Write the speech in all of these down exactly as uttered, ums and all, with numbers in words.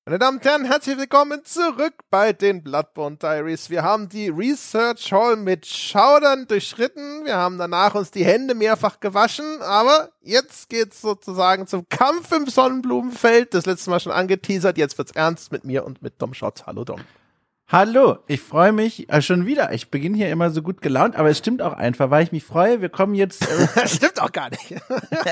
Meine Damen und Herren, herzlich willkommen zurück bei den Bloodborne Diaries. Wir haben die Research Hall mit Schaudern durchschritten. Wir haben danach uns die Hände mehrfach gewaschen. Aber jetzt geht's sozusagen zum Kampf im Sonnenblumenfeld. Das letzte Mal schon angeteasert. Jetzt wird's ernst mit mir und mit Dom Schotz. Hallo Dom. Hallo, ich freue mich äh, schon wieder. Ich beginne hier immer so gut gelaunt, aber es stimmt auch einfach, weil ich mich freue. Wir kommen jetzt. Äh das stimmt auch gar nicht.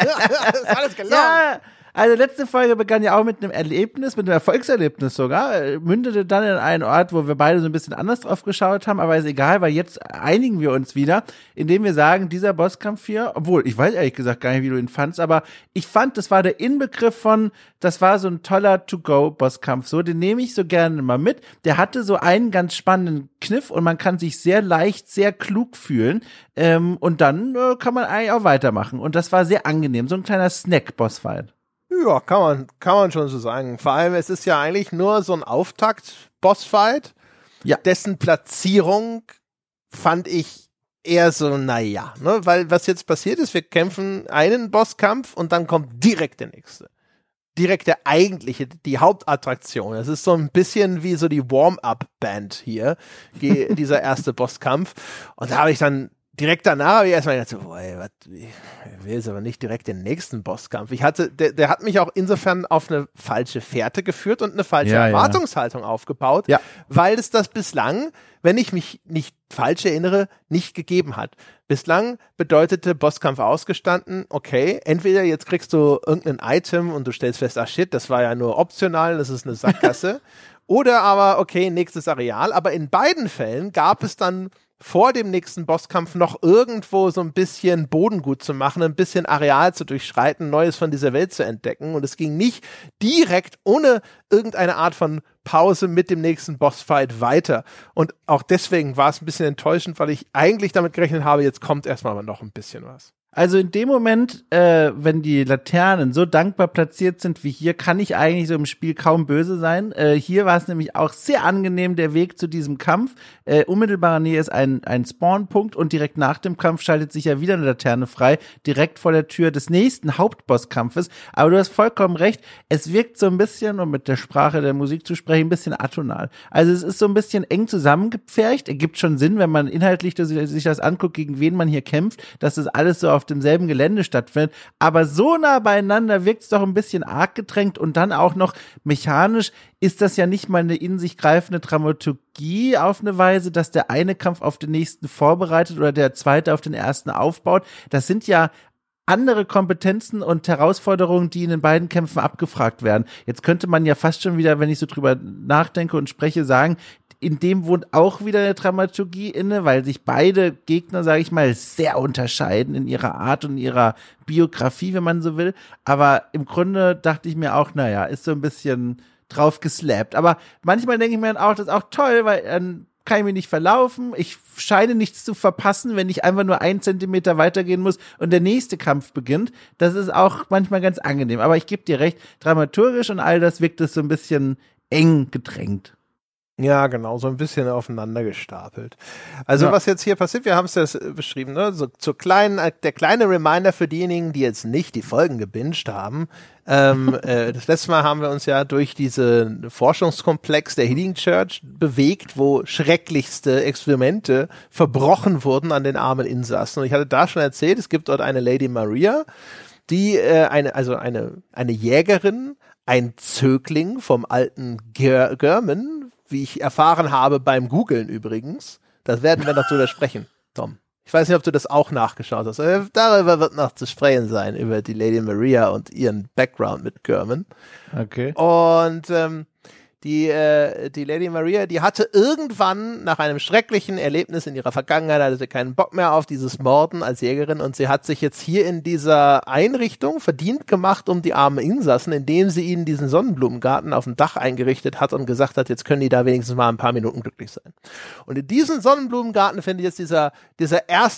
Das ist alles gelaunt. Ja. Also letzte Folge begann ja auch mit einem Erlebnis, mit einem Erfolgserlebnis sogar, mündete dann in einen Ort, wo wir beide so ein bisschen anders drauf geschaut haben, aber ist egal, weil jetzt einigen wir uns wieder, indem wir sagen, dieser Bosskampf hier, obwohl, ich weiß ehrlich gesagt gar nicht, wie du ihn fandst, aber ich fand, das war der Inbegriff von, das war so ein toller To-Go-Bosskampf, so, den nehme ich so gerne mal mit, der hatte so einen ganz spannenden Kniff und man kann sich sehr leicht, sehr klug fühlen, ähm, und dann äh, kann man eigentlich auch weitermachen und das war sehr angenehm, so ein kleiner Snack-Bossfight. Ja, kann man, kann man schon so sagen. Vor allem, es ist ja eigentlich nur so ein Auftakt-Bossfight. Ja. Dessen Platzierung fand ich eher so, naja, ne? Weil was jetzt passiert ist, wir kämpfen einen Bosskampf und dann kommt direkt der nächste. Direkt der eigentliche, die Hauptattraktion. Das ist so ein bisschen wie so die Warm-Up-Band hier, die, dieser erste Bosskampf. Und da habe ich dann direkt danach habe ich erstmal gedacht, so, boah, ey, wat, ich will jetzt aber nicht direkt den nächsten Bosskampf. Ich hatte, der, der hat mich auch insofern auf eine falsche Fährte geführt und eine falsche ja, Erwartungshaltung ja. aufgebaut, ja. weil es das bislang, wenn ich mich nicht falsch erinnere, nicht gegeben hat. Bislang bedeutete Bosskampf ausgestanden, okay, entweder jetzt kriegst du irgendein Item und du stellst fest, ach shit, das war ja nur optional, das ist eine Sackgasse. Oder aber, okay, nächstes Areal. Aber in beiden Fällen gab es dann vor dem nächsten Bosskampf noch irgendwo so ein bisschen Bodengut zu machen, ein bisschen Areal zu durchschreiten, Neues von dieser Welt zu entdecken. Und es ging nicht direkt ohne irgendeine Art von Pause mit dem nächsten Bossfight weiter. Und auch deswegen war es ein bisschen enttäuschend, weil ich eigentlich damit gerechnet habe, jetzt kommt erstmal aber noch ein bisschen was. Also in dem Moment, äh, wenn die Laternen so dankbar platziert sind wie hier, kann ich eigentlich so im Spiel kaum böse sein. Äh, hier war es nämlich auch sehr angenehm, der Weg zu diesem Kampf. Äh, unmittelbarer Nähe ist ein, ein Spawnpunkt und direkt nach dem Kampf schaltet sich ja wieder eine Laterne frei, direkt vor der Tür des nächsten Hauptbosskampfes. Aber du hast vollkommen recht, es wirkt so ein bisschen, um mit der Sprache der Musik zu sprechen, ein bisschen atonal. Also es ist so ein bisschen eng zusammengepfercht. Ergibt schon Sinn, wenn man inhaltlich sich das anguckt, gegen wen man hier kämpft, dass das alles so auf demselben Gelände stattfindet, aber so nah beieinander wirkt es doch ein bisschen arg gedrängt und dann auch noch mechanisch ist das ja nicht mal eine in sich greifende Dramaturgie auf eine Weise, dass der eine Kampf auf den nächsten vorbereitet oder der zweite auf den ersten aufbaut. Das sind ja andere Kompetenzen und Herausforderungen, die in den beiden Kämpfen abgefragt werden. Jetzt könnte man ja fast schon wieder, wenn ich so drüber nachdenke und spreche, sagen, in dem wohnt auch wieder eine Dramaturgie inne, weil sich beide Gegner, sage ich mal, sehr unterscheiden in ihrer Art und ihrer Biografie, wenn man so will. Aber im Grunde dachte ich mir auch, naja, ist so ein bisschen drauf geslappt. Aber manchmal denke ich mir dann auch, das ist auch toll, weil dann kann ich mich nicht verlaufen. Ich scheine nichts zu verpassen, wenn ich einfach nur einen Zentimeter weitergehen muss und der nächste Kampf beginnt. Das ist auch manchmal ganz angenehm. Aber ich gebe dir recht, dramaturgisch und all das wirkt es so ein bisschen eng gedrängt. Ja, genau, so ein bisschen aufeinander gestapelt. Also ja. Was jetzt hier passiert, wir haben es ja beschrieben, ne? So zur kleinen, der kleine Reminder für diejenigen, die jetzt nicht die Folgen gebinged haben. ähm, äh, das letzte Mal haben wir uns ja durch diesen Forschungskomplex der Healing Church bewegt, wo schrecklichste Experimente verbrochen wurden an den armen Insassen. Und ich hatte da schon erzählt, es gibt dort eine Lady Maria, die äh, eine, also eine eine Jägerin, ein Zögling vom alten Ger- German, wie ich erfahren habe beim Googlen übrigens. Das werden wir noch drüber sprechen, Tom. Ich weiß nicht, ob du das auch nachgeschaut hast. Darüber wird noch zu sprechen sein, über die Lady Maria und ihren Background mit German. Okay. Und ähm, die, äh, die Lady Maria, die hatte irgendwann nach einem schrecklichen Erlebnis in ihrer Vergangenheit, hatte sie keinen Bock mehr auf dieses Morden als Jägerin und sie hat sich jetzt hier in dieser Einrichtung verdient gemacht um die armen Insassen, indem sie ihnen diesen Sonnenblumengarten auf dem Dach eingerichtet hat und gesagt hat, jetzt können die da wenigstens mal ein paar Minuten glücklich sein. Und in diesem Sonnenblumengarten findet jetzt dieser, dieser erste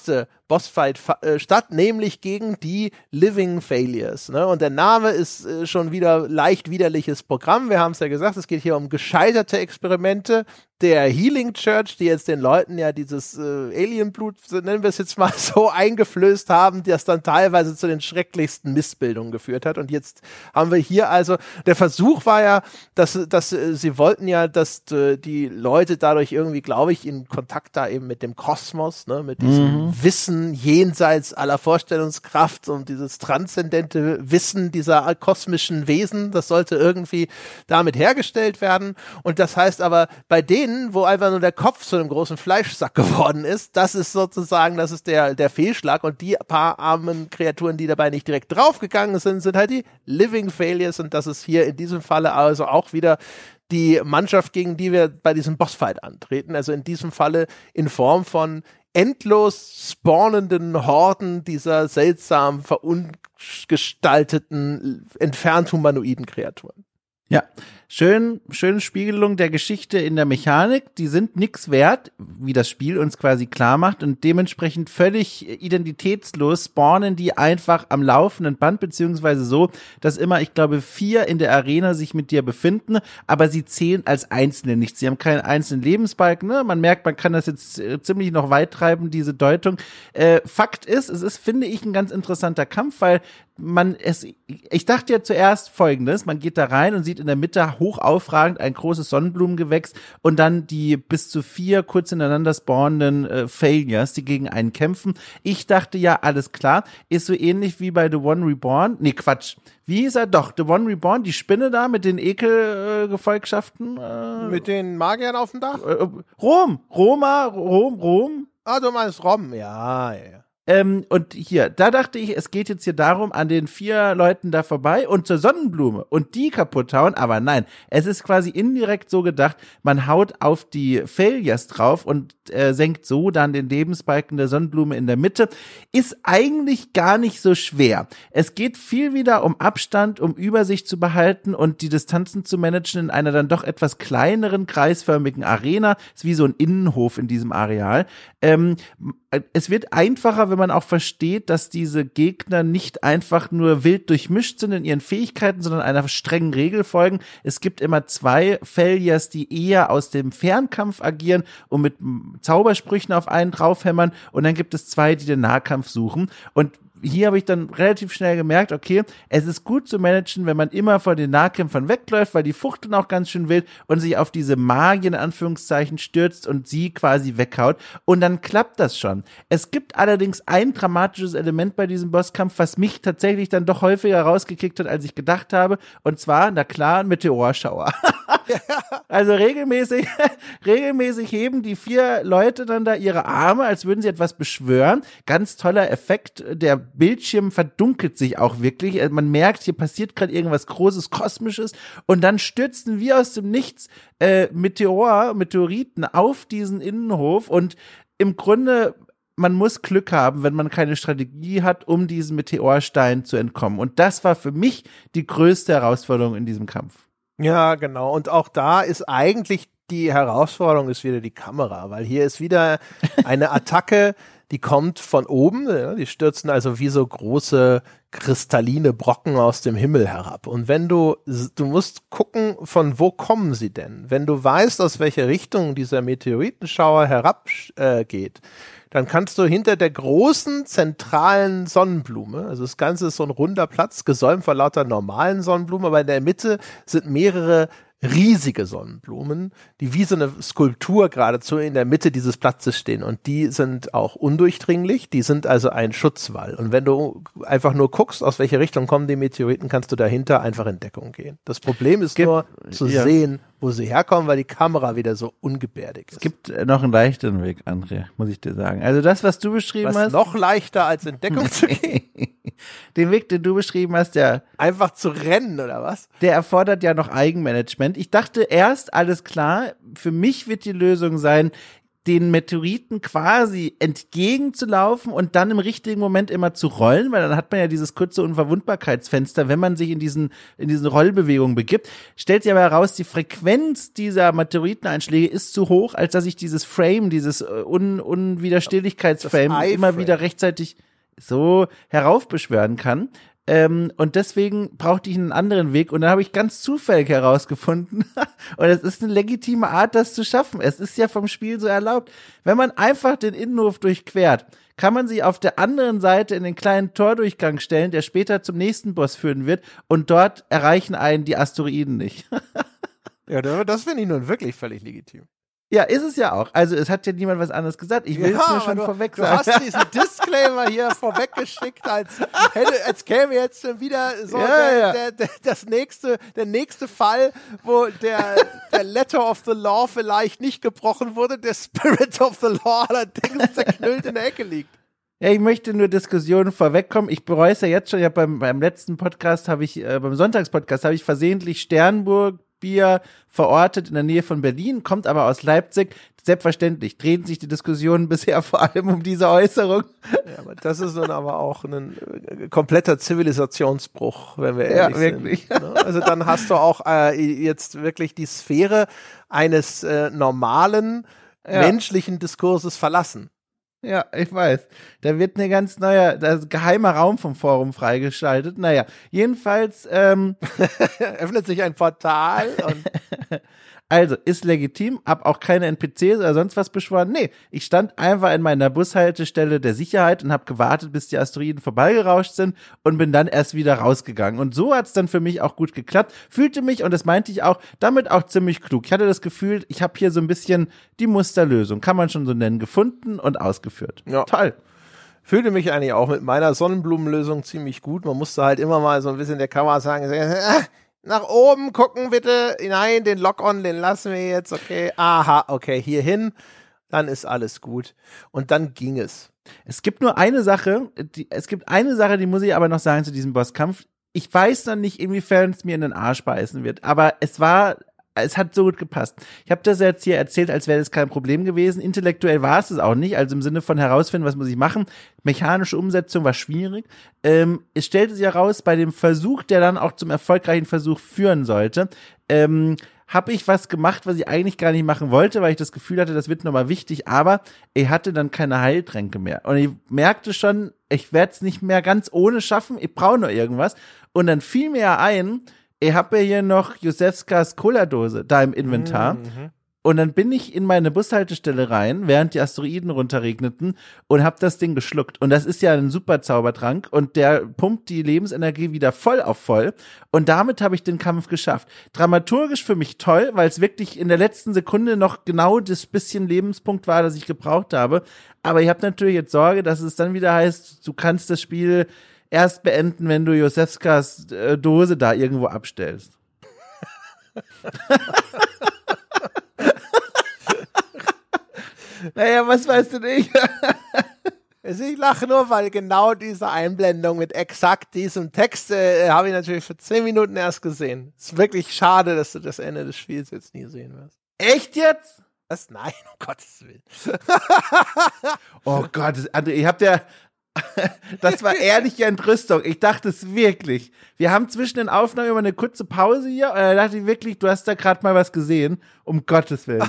Bossfight äh, statt, nämlich gegen die Living Failures. Ne? Und der Name ist äh, schon wieder leicht widerliches Programm. Wir haben es ja gesagt, es geht hier um gescheiterte Experimente der Healing Church, die jetzt den Leuten ja dieses äh, Alienblut, nennen wir es jetzt mal so, eingeflößt haben, das dann teilweise zu den schrecklichsten Missbildungen geführt hat. Und jetzt haben wir hier also, der Versuch war ja, dass, dass äh, sie wollten ja, dass äh, die Leute dadurch irgendwie, glaube ich, in Kontakt da eben mit dem Kosmos, ne, mit diesem mhm. Wissen jenseits aller Vorstellungskraft und dieses transzendente Wissen dieser kosmischen Wesen, das sollte irgendwie damit hergestellt werden. Und das heißt aber, bei denen, wo einfach nur der Kopf zu einem großen Fleischsack geworden ist, das ist sozusagen, das ist der, der Fehlschlag, und die paar armen Kreaturen, die dabei nicht direkt draufgegangen sind, sind halt die Living Failures, und das ist hier in diesem Falle also auch wieder die Mannschaft, gegen die wir bei diesem Bossfight antreten, also in diesem Falle in Form von endlos spawnenden Horden dieser seltsam verungestalteten, entfernt humanoiden Kreaturen. Ja, schön, schöne Spiegelung der Geschichte in der Mechanik. Die sind nix wert, wie das Spiel uns quasi klar macht, und dementsprechend völlig identitätslos spawnen die einfach am laufenden Band, beziehungsweise so, dass immer, ich glaube, vier in der Arena sich mit dir befinden, aber sie zählen als Einzelne nicht. Sie haben keinen einzelnen Lebensbalken, ne? Man merkt, man kann das jetzt äh, ziemlich noch weit treiben, diese Deutung. Äh, Fakt ist, es ist, finde ich, ein ganz interessanter Kampf, weil man es, ich dachte ja zuerst Folgendes: Man geht da rein und sieht in der Mitte hoch aufragend ein großes Sonnenblumengewächs und dann die bis zu vier kurz ineinander spawnenden äh, Failures, die gegen einen kämpfen. Ich dachte ja, alles klar, ist so ähnlich wie bei The One Reborn. Nee, Quatsch. Wie hieß er? Doch, The One Reborn, die Spinne da mit den Ekelgefolgschaften. Äh, mit den Magiern auf dem Dach? Äh, Rom, Roma, Rom, Rom. Ah, du meinst Rom, ja, ja, ja. Ähm, und hier, da dachte ich, es geht jetzt hier darum, an den vier Leuten da vorbei und zur Sonnenblume und die kaputt hauen, aber nein, es ist quasi indirekt so gedacht, man haut auf die Failures drauf und äh, senkt so dann den Lebensbalken der Sonnenblume in der Mitte. Ist eigentlich gar nicht so schwer. Es geht viel wieder um Abstand, um Übersicht zu behalten und die Distanzen zu managen in einer dann doch etwas kleineren, kreisförmigen Arena. Ist wie so ein Innenhof in diesem Areal. Ähm, es wird einfacher, wenn man auch versteht, dass diese Gegner nicht einfach nur wild durchmischt sind in ihren Fähigkeiten, sondern einer strengen Regel folgen. Es gibt immer zwei Failures, die eher aus dem Fernkampf agieren und mit Zaubersprüchen auf einen draufhämmern, und dann gibt es zwei, die den Nahkampf suchen. Und hier habe ich dann relativ schnell gemerkt, okay, es ist gut zu managen, wenn man immer vor den Nahkämpfern wegläuft, weil die fuchteln auch ganz schön wild und sich auf diese Magier in Anführungszeichen stürzt und sie quasi weghaut, und dann klappt das schon. Es gibt allerdings ein dramatisches Element bei diesem Bosskampf, was mich tatsächlich dann doch häufiger rausgekickt hat, als ich gedacht habe, und zwar, na klar, ein Meteorschauer. Also regelmäßig, regelmäßig heben die vier Leute dann da ihre Arme, als würden sie etwas beschwören. Ganz toller Effekt. Der Bildschirm verdunkelt sich auch wirklich. Man merkt, hier passiert gerade irgendwas Großes, Kosmisches. Und dann stürzen wie aus dem Nichts äh, Meteor, Meteoriten auf diesen Innenhof. Und im Grunde, man muss Glück haben, wenn man keine Strategie hat, um diesen Meteorstein zu entkommen. Und das war für mich die größte Herausforderung in diesem Kampf. Ja, genau. Und auch da ist eigentlich die Herausforderung ist wieder die Kamera, weil hier ist wieder eine Attacke, die kommt von oben. Ja, die stürzen also wie so große kristalline Brocken aus dem Himmel herab. Und wenn du, du musst gucken, von wo kommen sie denn? Wenn du weißt, aus welcher Richtung dieser Meteoritenschauer herabgeht, äh, geht, dann kannst du hinter der großen zentralen Sonnenblume, also das Ganze ist so ein runder Platz, gesäumt vor lauter normalen Sonnenblumen, aber in der Mitte sind mehrere riesige Sonnenblumen, die wie so eine Skulptur geradezu in der Mitte dieses Platzes stehen, und die sind auch undurchdringlich, die sind also ein Schutzwall, und wenn du einfach nur guckst, aus welcher Richtung kommen die Meteoriten, kannst du dahinter einfach in Deckung gehen. Das Problem ist Gibt, nur zu ja. sehen, wo sie herkommen, weil die Kamera wieder so ungebärdig ist. Es gibt noch einen leichteren Weg, André, muss ich dir sagen. Also das, was du beschrieben was hast. noch leichter als in Deckung zu gehen. Den Weg, den du beschrieben hast, der einfach zu rennen, oder was? Der erfordert ja noch Eigenmanagement. Ich dachte erst, alles klar, für mich wird die Lösung sein, den Meteoriten quasi entgegenzulaufen und dann im richtigen Moment immer zu rollen, weil dann hat man ja dieses kurze Unverwundbarkeitsfenster, wenn man sich in diesen in diesen Rollbewegungen begibt. Stellt sich aber heraus, die Frequenz dieser Meteoriteneinschläge ist zu hoch, als dass ich dieses Frame, dieses Un- Unwiderstehlichkeitsframe immer wieder rechtzeitig so heraufbeschwören kann. Ähm, und deswegen brauchte ich einen anderen Weg und dann habe ich ganz zufällig herausgefunden und es ist eine legitime Art, das zu schaffen. Es ist ja vom Spiel so erlaubt. Wenn man einfach den Innenhof durchquert, kann man sich auf der anderen Seite in den kleinen Tordurchgang stellen, der später zum nächsten Boss führen wird und dort erreichen einen die Asteroiden nicht. Ja, das finde ich nun wirklich völlig legitim. Ja, ist es ja auch. Also es hat ja niemand was anderes gesagt. Ich will es ja, nur schon du, vorweg du sagen. Du hast diesen Disclaimer hier vorweggeschickt, als, hätte, als käme jetzt schon wieder so ja, der, ja. Der, der, das nächste, der nächste Fall, wo der, der Letter of the Law vielleicht nicht gebrochen wurde, der Spirit of the Law allerdings zerknüllt in der Ecke liegt. Ja, ich möchte nur Diskussionen vorwegkommen. Ich bereue es ja jetzt schon. Ja, beim, beim letzten Podcast habe ich, äh, beim Sonntagspodcast habe ich versehentlich Sternburg Bier verortet in der Nähe von Berlin, kommt aber aus Leipzig. Selbstverständlich drehen sich die Diskussionen bisher vor allem um diese Äußerung. Ja, aber das ist nun aber auch ein äh, kompletter Zivilisationsbruch, wenn wir ehrlich ja, wirklich. sind. Ne? Also dann hast du auch äh, jetzt wirklich die Sphäre eines äh, normalen ja. menschlichen Diskurses verlassen. Ja, ich weiß. Da wird eine ganz neue, das geheimer Raum vom Forum freigeschaltet. Naja, jedenfalls ähm, öffnet sich ein Portal und also, ist legitim, hab auch keine N P Cs oder sonst was beschworen. Nee, ich stand einfach in meiner Bushaltestelle der Sicherheit und hab gewartet, bis die Asteroiden vorbeigerauscht sind und bin dann erst wieder rausgegangen. Und so hat's dann für mich auch gut geklappt. Fühlte mich, und das meinte ich auch, damit auch ziemlich klug. Ich hatte das Gefühl, ich habe hier so ein bisschen die Musterlösung, kann man schon so nennen, gefunden und ausgeführt. Ja. Toll. Fühlte mich eigentlich auch mit meiner Sonnenblumenlösung ziemlich gut. Man musste halt immer mal so ein bisschen der Kamera sagen, äh, nach oben gucken bitte, nein, den Lock-on, den lassen wir jetzt, okay, aha, okay, hier hin, dann ist alles gut. Und dann ging es. Es gibt nur eine Sache, die, es gibt eine Sache, die muss ich aber noch sagen zu diesem Bosskampf. Ich weiß noch nicht, inwiefern es mir in den Arsch beißen wird, aber es war, es hat so gut gepasst. Ich habe das jetzt hier erzählt, als wäre das kein Problem gewesen. Intellektuell war es es auch nicht, also im Sinne von herausfinden, was muss ich machen. Mechanische Umsetzung war schwierig. Ähm, es stellte sich heraus, bei dem Versuch, der dann auch zum erfolgreichen Versuch führen sollte, ähm, habe ich was gemacht, was ich eigentlich gar nicht machen wollte, weil ich das Gefühl hatte, das wird nochmal wichtig, aber ich hatte dann keine Heiltränke mehr. Und ich merkte schon, ich werde es nicht mehr ganz ohne schaffen, ich brauche noch irgendwas. Und dann fiel mir ja ein, ich habe ja hier noch Josefskas Cola-Dose da im Inventar. Mhm. Und dann bin ich in meine Bushaltestelle rein, während die Asteroiden runterregneten und habe das Ding geschluckt. Und das ist ja ein super Zaubertrank und der pumpt die Lebensenergie wieder voll auf voll. Und damit habe ich den Kampf geschafft. Dramaturgisch für mich toll, weil es wirklich in der letzten Sekunde noch genau das bisschen Lebenspunkt war, das ich gebraucht habe. Aber ich habe natürlich jetzt Sorge, dass es dann wieder heißt, du kannst das Spiel erst beenden, wenn du Josefskas äh, Dose da irgendwo abstellst. Naja, was weißt du nicht? Also ich lache nur, weil genau diese Einblendung mit exakt diesem Text äh, habe ich natürlich für zehn Minuten erst gesehen. Es ist wirklich schade, dass du das Ende des Spiels jetzt nie sehen wirst. Echt jetzt? Was? Nein, um Gottes Willen. Oh Gott, André, ihr habt ja das war ehrliche Entrüstung. Ich dachte es wirklich. Wir haben zwischen den Aufnahmen immer eine kurze Pause hier und da dachte ich wirklich, du hast da gerade mal was gesehen. Um Gottes Willen.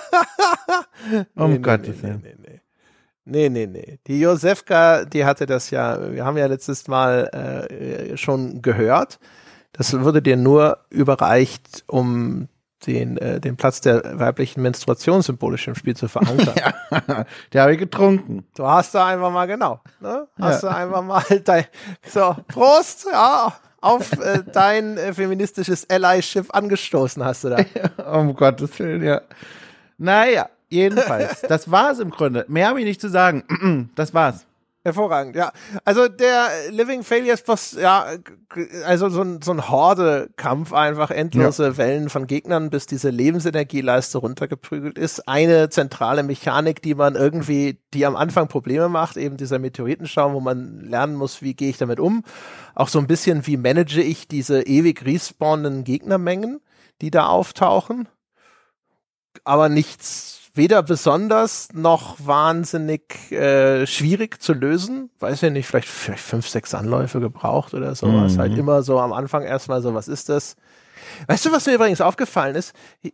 um nee, Gottes nee, Willen. Nee, nee, nee. Nee, nee, nee. Die Josefka, die hatte das ja, wir haben ja letztes Mal äh, schon gehört. Das wurde dir nur überreicht, um den, äh, den Platz der weiblichen Menstruation symbolisch im Spiel zu verankern. Ja, der habe ich getrunken. Du hast da einfach mal, genau, ne? Hast ja. du einfach mal dein, so, Prost, ja, auf äh, dein äh, feministisches Ally-Schiff angestoßen hast du da. Um Gottes Willen, ja. Naja, jedenfalls, das war's im Grunde. Mehr habe ich nicht zu sagen. Das war's. Hervorragend, ja. Also der Living Failures Boss, ja, also so ein, so ein Horde-Kampf, einfach endlose ja. Wellen von Gegnern, bis diese Lebensenergieleiste runtergeprügelt ist. Eine zentrale Mechanik, die man irgendwie, die am Anfang Probleme macht, eben dieser Meteoritenschaum, wo man lernen muss, wie gehe ich damit um. Auch so ein bisschen, wie manage ich diese ewig respawnenden Gegnermengen, die da auftauchen. Aber nichts weder besonders noch wahnsinnig äh, schwierig zu lösen. Weiß ja nicht, vielleicht, vielleicht fünf, sechs Anläufe gebraucht oder sowas. Mhm. Halt immer so am Anfang erstmal so, was ist das? Weißt du, was mir übrigens aufgefallen ist?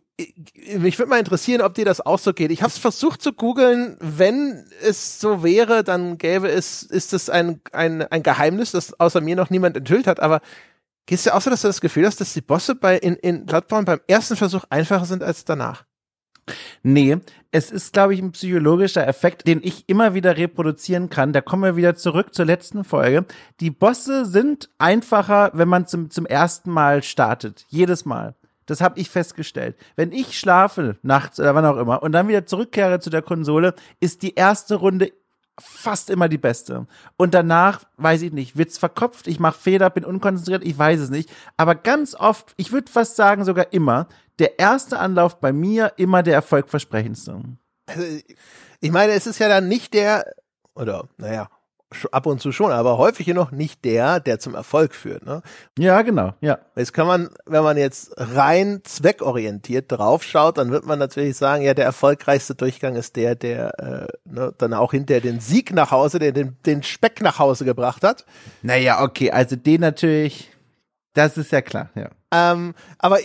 Mich würde mal interessieren, ob dir das auch so geht. Ich habe es versucht zu googeln. Wenn es so wäre, dann gäbe es, ist es ein, ein, ein Geheimnis, das außer mir noch niemand enthüllt hat. Aber geht es dir auch so, dass du das Gefühl hast, dass die Bosse bei, in, in Bloodborne beim ersten Versuch einfacher sind als danach? Nee, es ist, glaube ich, ein psychologischer Effekt, den ich immer wieder reproduzieren kann. Da kommen wir wieder zurück zur letzten Folge. Die Bosse sind einfacher, wenn man zum, zum ersten Mal startet. Jedes Mal. Das habe ich festgestellt. Wenn ich schlafe, nachts oder wann auch immer, und dann wieder zurückkehre zu der Konsole, ist die erste Runde fast immer die beste. Und danach, weiß ich nicht, wird's verkopft, ich mache Fehler, bin unkonzentriert, ich weiß es nicht. Aber ganz oft, ich würde fast sagen sogar immer, der erste Anlauf bei mir immer der erfolgversprechendste. Also, ich meine, es ist ja dann nicht der, oder naja, ab und zu schon, aber häufig noch nicht der, der zum Erfolg führt. Ne? Ja, genau, ja. Jetzt kann man, wenn man jetzt rein zweckorientiert draufschaut, dann wird man natürlich sagen, ja, der erfolgreichste Durchgang ist der, der äh, ne, dann auch hinterher den Sieg nach Hause, der den, den Speck nach Hause gebracht hat. Naja, okay, also den natürlich, das ist ja klar, ja. Ähm, aber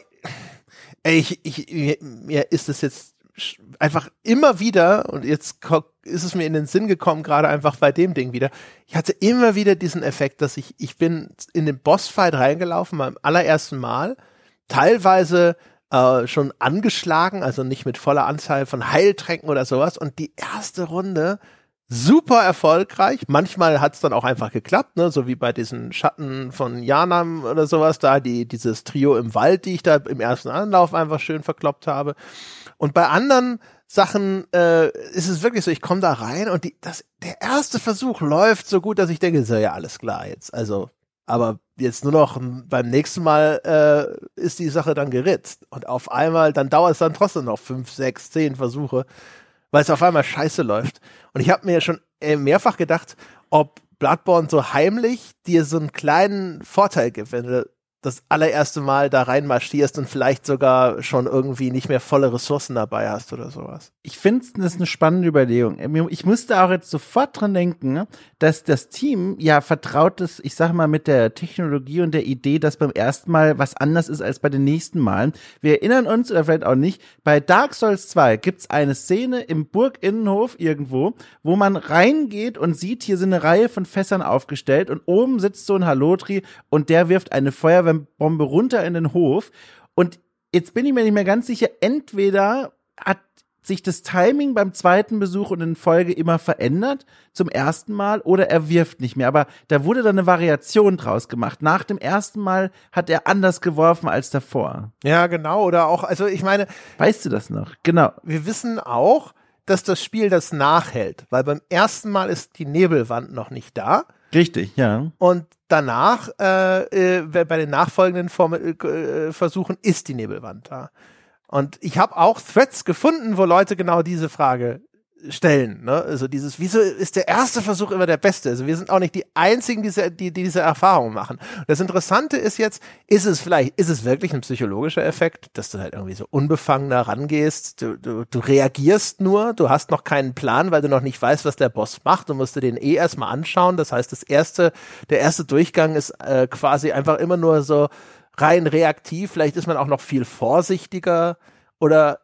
ich, ich, mir, mir ist es jetzt einfach immer wieder, und jetzt ist es mir in den Sinn gekommen, gerade einfach bei dem Ding wieder, ich hatte immer wieder diesen Effekt, dass ich, ich bin in den Bossfight reingelaufen, beim allerersten Mal, teilweise äh, schon angeschlagen, also nicht mit voller Anzahl von Heiltränken oder sowas, und die erste Runde super erfolgreich. Manchmal hat es dann auch einfach geklappt, ne, so wie bei diesen Schatten von Yanam oder sowas da, die dieses Trio im Wald, die ich da im ersten Anlauf einfach schön verkloppt habe. Und bei anderen Sachen äh, ist es wirklich so, ich komme da rein und die, das, der erste Versuch läuft so gut, dass ich denke, so ja, alles klar jetzt. Also, aber jetzt nur noch beim nächsten Mal äh, ist die Sache dann geritzt. Und auf einmal, dann dauert es dann trotzdem noch fünf, sechs, zehn Versuche, weil es auf einmal scheiße läuft. Und ich habe mir schon äh, mehrfach gedacht, ob Bloodborne so heimlich dir so einen kleinen Vorteil gibt, wenn du das allererste Mal da reinmarschierst und vielleicht sogar schon irgendwie nicht mehr volle Ressourcen dabei hast oder sowas. Ich finde, das ist eine spannende Überlegung. Ich musste auch jetzt sofort dran denken, dass das Team ja vertraut ist, ich sag mal, mit der Technologie und der Idee, dass beim ersten Mal was anders ist als bei den nächsten Malen. Wir erinnern uns, oder vielleicht auch nicht, bei Dark Souls zwei gibt's eine Szene im Burginnenhof irgendwo, wo man reingeht und sieht, hier sind eine Reihe von Fässern aufgestellt und oben sitzt so ein Halotri und der wirft eine Feuerwehrbombe runter in den Hof. Und jetzt bin ich mir nicht mehr ganz sicher, entweder hat sich das Timing beim zweiten Besuch und in Folge immer verändert zum ersten Mal oder er wirft nicht mehr. Aber da wurde dann eine Variation draus gemacht. Nach dem ersten Mal hat er anders geworfen als davor. Ja, genau. Oder auch, also ich meine. Weißt du das noch? Genau. Wir wissen auch, dass das Spiel das nachhält. Weil beim ersten Mal ist die Nebelwand noch nicht da. Richtig, ja. Und danach, äh, äh, bei den nachfolgenden Form- äh, Versuchen ist die Nebelwand da. Und ich habe auch Threads gefunden, wo Leute genau diese Frage stellen. Ne? Also dieses, wieso ist der erste Versuch immer der beste? Also wir sind auch nicht die Einzigen, die, die, die diese Erfahrung machen. Und das Interessante ist jetzt, ist es vielleicht, ist es wirklich ein psychologischer Effekt, dass du halt irgendwie so unbefangener rangehst, du, du, du reagierst nur, du hast noch keinen Plan, weil du noch nicht weißt, was der Boss macht, du musst dir den eh erstmal anschauen. Das heißt, das erste, der erste Durchgang ist äh, quasi einfach immer nur so rein reaktiv, vielleicht ist man auch noch viel vorsichtiger oder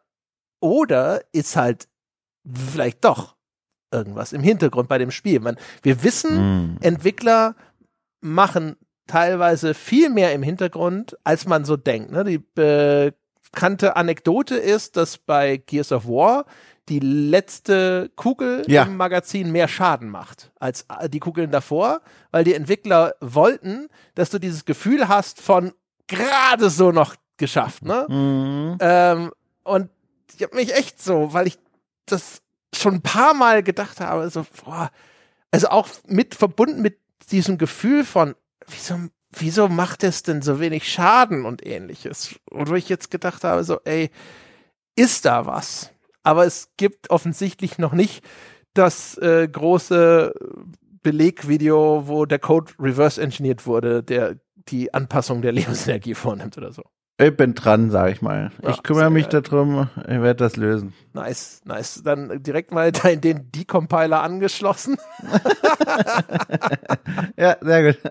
oder ist halt vielleicht doch irgendwas im Hintergrund bei dem Spiel. Man, wir wissen, mm. Entwickler machen teilweise viel mehr im Hintergrund, als man so denkt. Ne? Die bekannte Anekdote ist, dass bei Gears of War die letzte Kugel ja. im Magazin mehr Schaden macht als die Kugeln davor, weil die Entwickler wollten, dass du dieses Gefühl hast von gerade so noch geschafft, ne? Mhm. Ähm, und ich habe mich echt so, weil ich das schon ein paar Mal gedacht habe, so, boah, also auch mit verbunden mit diesem Gefühl von, wieso, wieso macht es denn so wenig Schaden und ähnliches? Und wo ich jetzt gedacht habe, so, ey, ist da was? Aber es gibt offensichtlich noch nicht das äh, große Belegvideo, wo der Code reverse engineert wurde, der die Anpassung der Lebensenergie vornimmt oder so. Ich bin dran, sag ich mal. Ja, ich kümmere mich geil. darum, ich werde das lösen. Nice, nice. Dann direkt mal den, den Decompiler angeschlossen. Ja, sehr gut.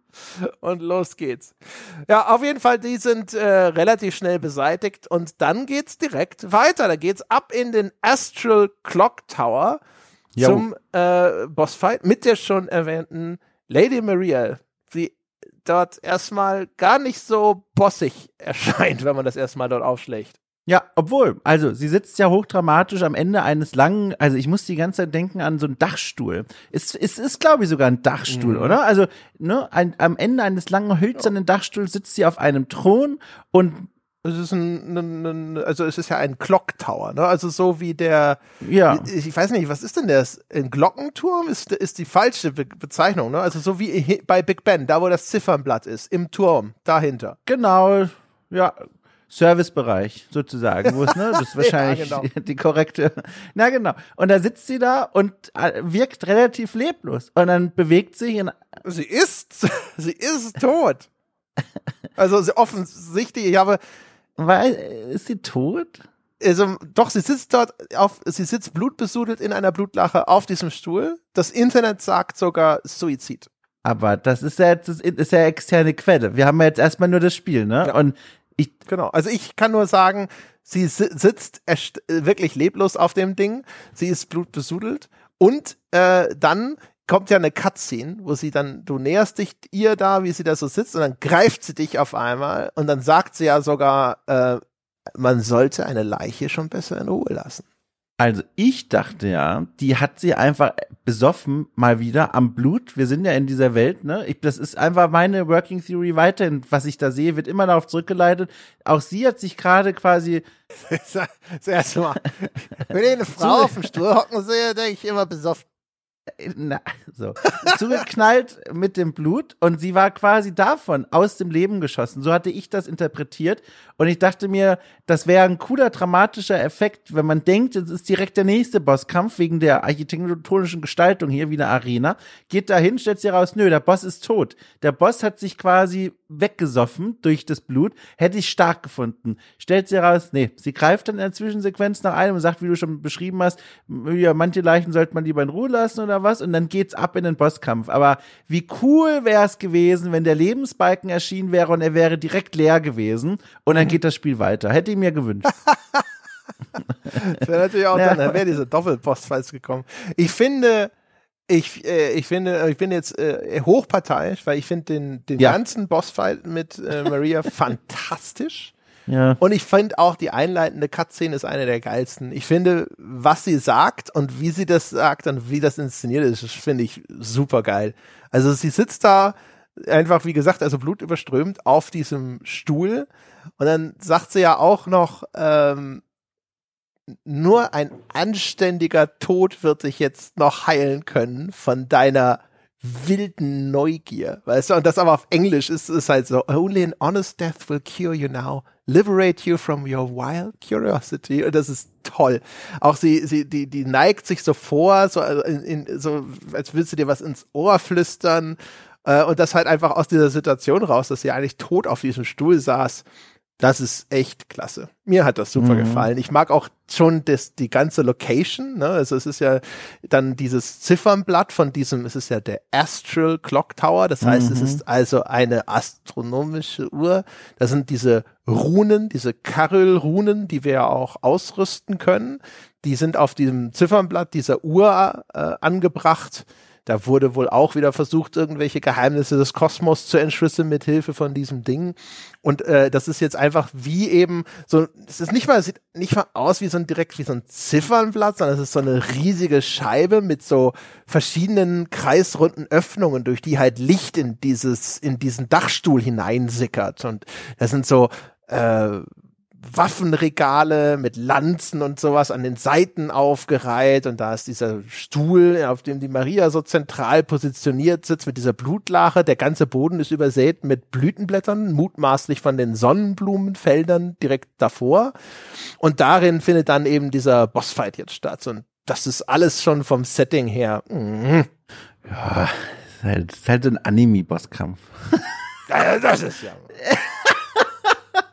Und los geht's. Ja, auf jeden Fall, die sind äh, relativ schnell beseitigt und dann geht's direkt weiter. Da geht's ab in den Astral Clock Tower Jo. zum äh, Bossfight mit der schon erwähnten Lady Maria, die dort erstmal gar nicht so bossig erscheint, wenn man das erstmal dort aufschlägt. Ja, obwohl, also sie sitzt ja hochdramatisch am Ende eines langen, also ich muss die ganze Zeit denken an so einen Dachstuhl. Es, es ist, glaube ich, sogar ein Dachstuhl, Mhm. oder? Also ne, ein, am Ende eines langen hölzernen Dachstuhls sitzt sie auf einem Thron und Es ist ein, ein, ein, also es ist ja ein Clock Tower, ne? Also so wie der, ja, ich, ich weiß nicht, was ist denn das? Ein Glockenturm ist, ist die falsche Be Bezeichnung, ne? Also so wie hi- bei Big Ben, da wo das Ziffernblatt ist, im Turm, dahinter. genau, ja, Servicebereich sozusagen, wo es, ne, das ist wahrscheinlich Ja, genau. die, die korrekte, na genau. Und da sitzt sie da und äh, wirkt relativ leblos und dann bewegt sich in, Sie ist, sie ist tot. Also sie offensichtlich, ich habe, weil, ist sie tot? also doch, sie sitzt dort auf, sie sitzt blutbesudelt in einer Blutlache auf diesem Stuhl. Das Internet sagt sogar Suizid. Aber das ist ja jetzt, das ist ja externe Quelle. Wir haben ja jetzt erstmal nur das Spiel, ne? Ja. Und ich, Genau. Also ich kann nur sagen, sie si sitzt erst- äh, wirklich leblos auf dem Ding. Sie ist blutbesudelt. Und äh, dann kommt ja eine Cutscene, wo sie dann, du näherst dich ihr da, wie sie da so sitzt, und dann greift sie dich auf einmal und dann sagt sie ja sogar, äh, man sollte eine Leiche schon besser in Ruhe lassen. also ich dachte ja, die hat sie einfach besoffen mal wieder am Blut. Wir sind ja in dieser Welt, ne? Ich, das ist einfach meine Working Theory weiterhin. Was ich da sehe, wird immer darauf zurückgeleitet. Auch sie hat sich gerade quasi, Das erste Mal. Wenn ich eine Frau auf dem Stuhl hocken sehe, denke ich immer besoffen. na, so, zugeknallt mit dem Blut und sie war quasi davon aus dem Leben geschossen. So hatte ich das interpretiert und ich dachte mir, das wäre ein cooler, dramatischer Effekt, wenn man denkt, es ist direkt der nächste Bosskampf wegen der architektonischen Gestaltung hier wie eine Arena. Geht dahin, stellt sich raus, nö, der Boss ist tot. Der Boss hat sich quasi weggesoffen durch das Blut, hätte ich stark gefunden. Stellt sich raus, nee, sie greift dann in der Zwischensequenz nach einem und sagt, wie du schon beschrieben hast, ja, manche Leichen sollte man lieber in Ruhe lassen oder was und dann geht's ab in den Bosskampf. Aber wie cool wäre es gewesen, wenn der Lebensbalken erschienen wäre und er wäre direkt leer gewesen und dann geht das Spiel weiter. Hätte ich mir gewünscht. Das wäre natürlich auch Ja. dann, dann wäre diese Doppelpostfights gekommen. Ich finde, ich, äh, ich finde, ich bin jetzt äh, hochparteiisch, weil ich finde den, den Ja. ganzen Bossfight mit äh, Maria fantastisch. Ja. Und ich finde auch die einleitende Cutscene ist eine der geilsten. Ich finde, was sie sagt und wie sie das sagt und wie das inszeniert ist, das finde ich super geil. Also sie sitzt da einfach, wie gesagt, also blutüberströmt auf diesem Stuhl und dann sagt sie ja auch noch, ähm, nur ein anständiger Tod wird dich jetzt noch heilen können von deiner wilden Neugier, weißt du, und das aber auf Englisch ist, ist halt so, only an honest death will cure you now, liberate you from your wild curiosity, und das ist toll. Auch sie, sie, die, die neigt sich so vor, so, in, in, so, als willst du dir was ins Ohr flüstern, äh, und das halt einfach aus dieser Situation raus, dass sie eigentlich tot auf diesem Stuhl saß. Das ist echt klasse. Mir hat das super Mhm. gefallen. Ich mag auch schon das, die ganze Location, ne? Also es ist ja dann dieses Ziffernblatt von diesem, es ist ja der Astral Clock Tower. Das heißt, Mhm. es ist also eine astronomische Uhr. Da sind diese Runen, diese Karel-Runen, die wir ja auch ausrüsten können. Die sind auf diesem Ziffernblatt dieser Uhr äh, angebracht. Da wurde wohl auch wieder versucht, irgendwelche Geheimnisse des Kosmos zu entschlüsseln mit Hilfe von diesem Ding. Und äh, das ist jetzt einfach wie eben so, es ist nicht mal, es sieht nicht mal aus wie so ein direkt wie so ein Ziffernblatt, sondern es ist so eine riesige Scheibe mit so verschiedenen kreisrunden Öffnungen, durch die halt Licht in dieses, in diesen Dachstuhl hineinsickert. Und das sind so äh, Waffenregale mit Lanzen und sowas an den Seiten aufgereiht, und da ist dieser Stuhl, auf dem die Maria so zentral positioniert sitzt mit dieser Blutlache. Der ganze Boden ist übersät mit Blütenblättern, mutmaßlich von den Sonnenblumenfeldern direkt davor, und darin findet dann eben dieser Bossfight jetzt statt, und das ist alles schon vom Setting her. Mm. Ja, ist halt, ist halt so ein Anime-Bosskampf. Ja, das ist ja.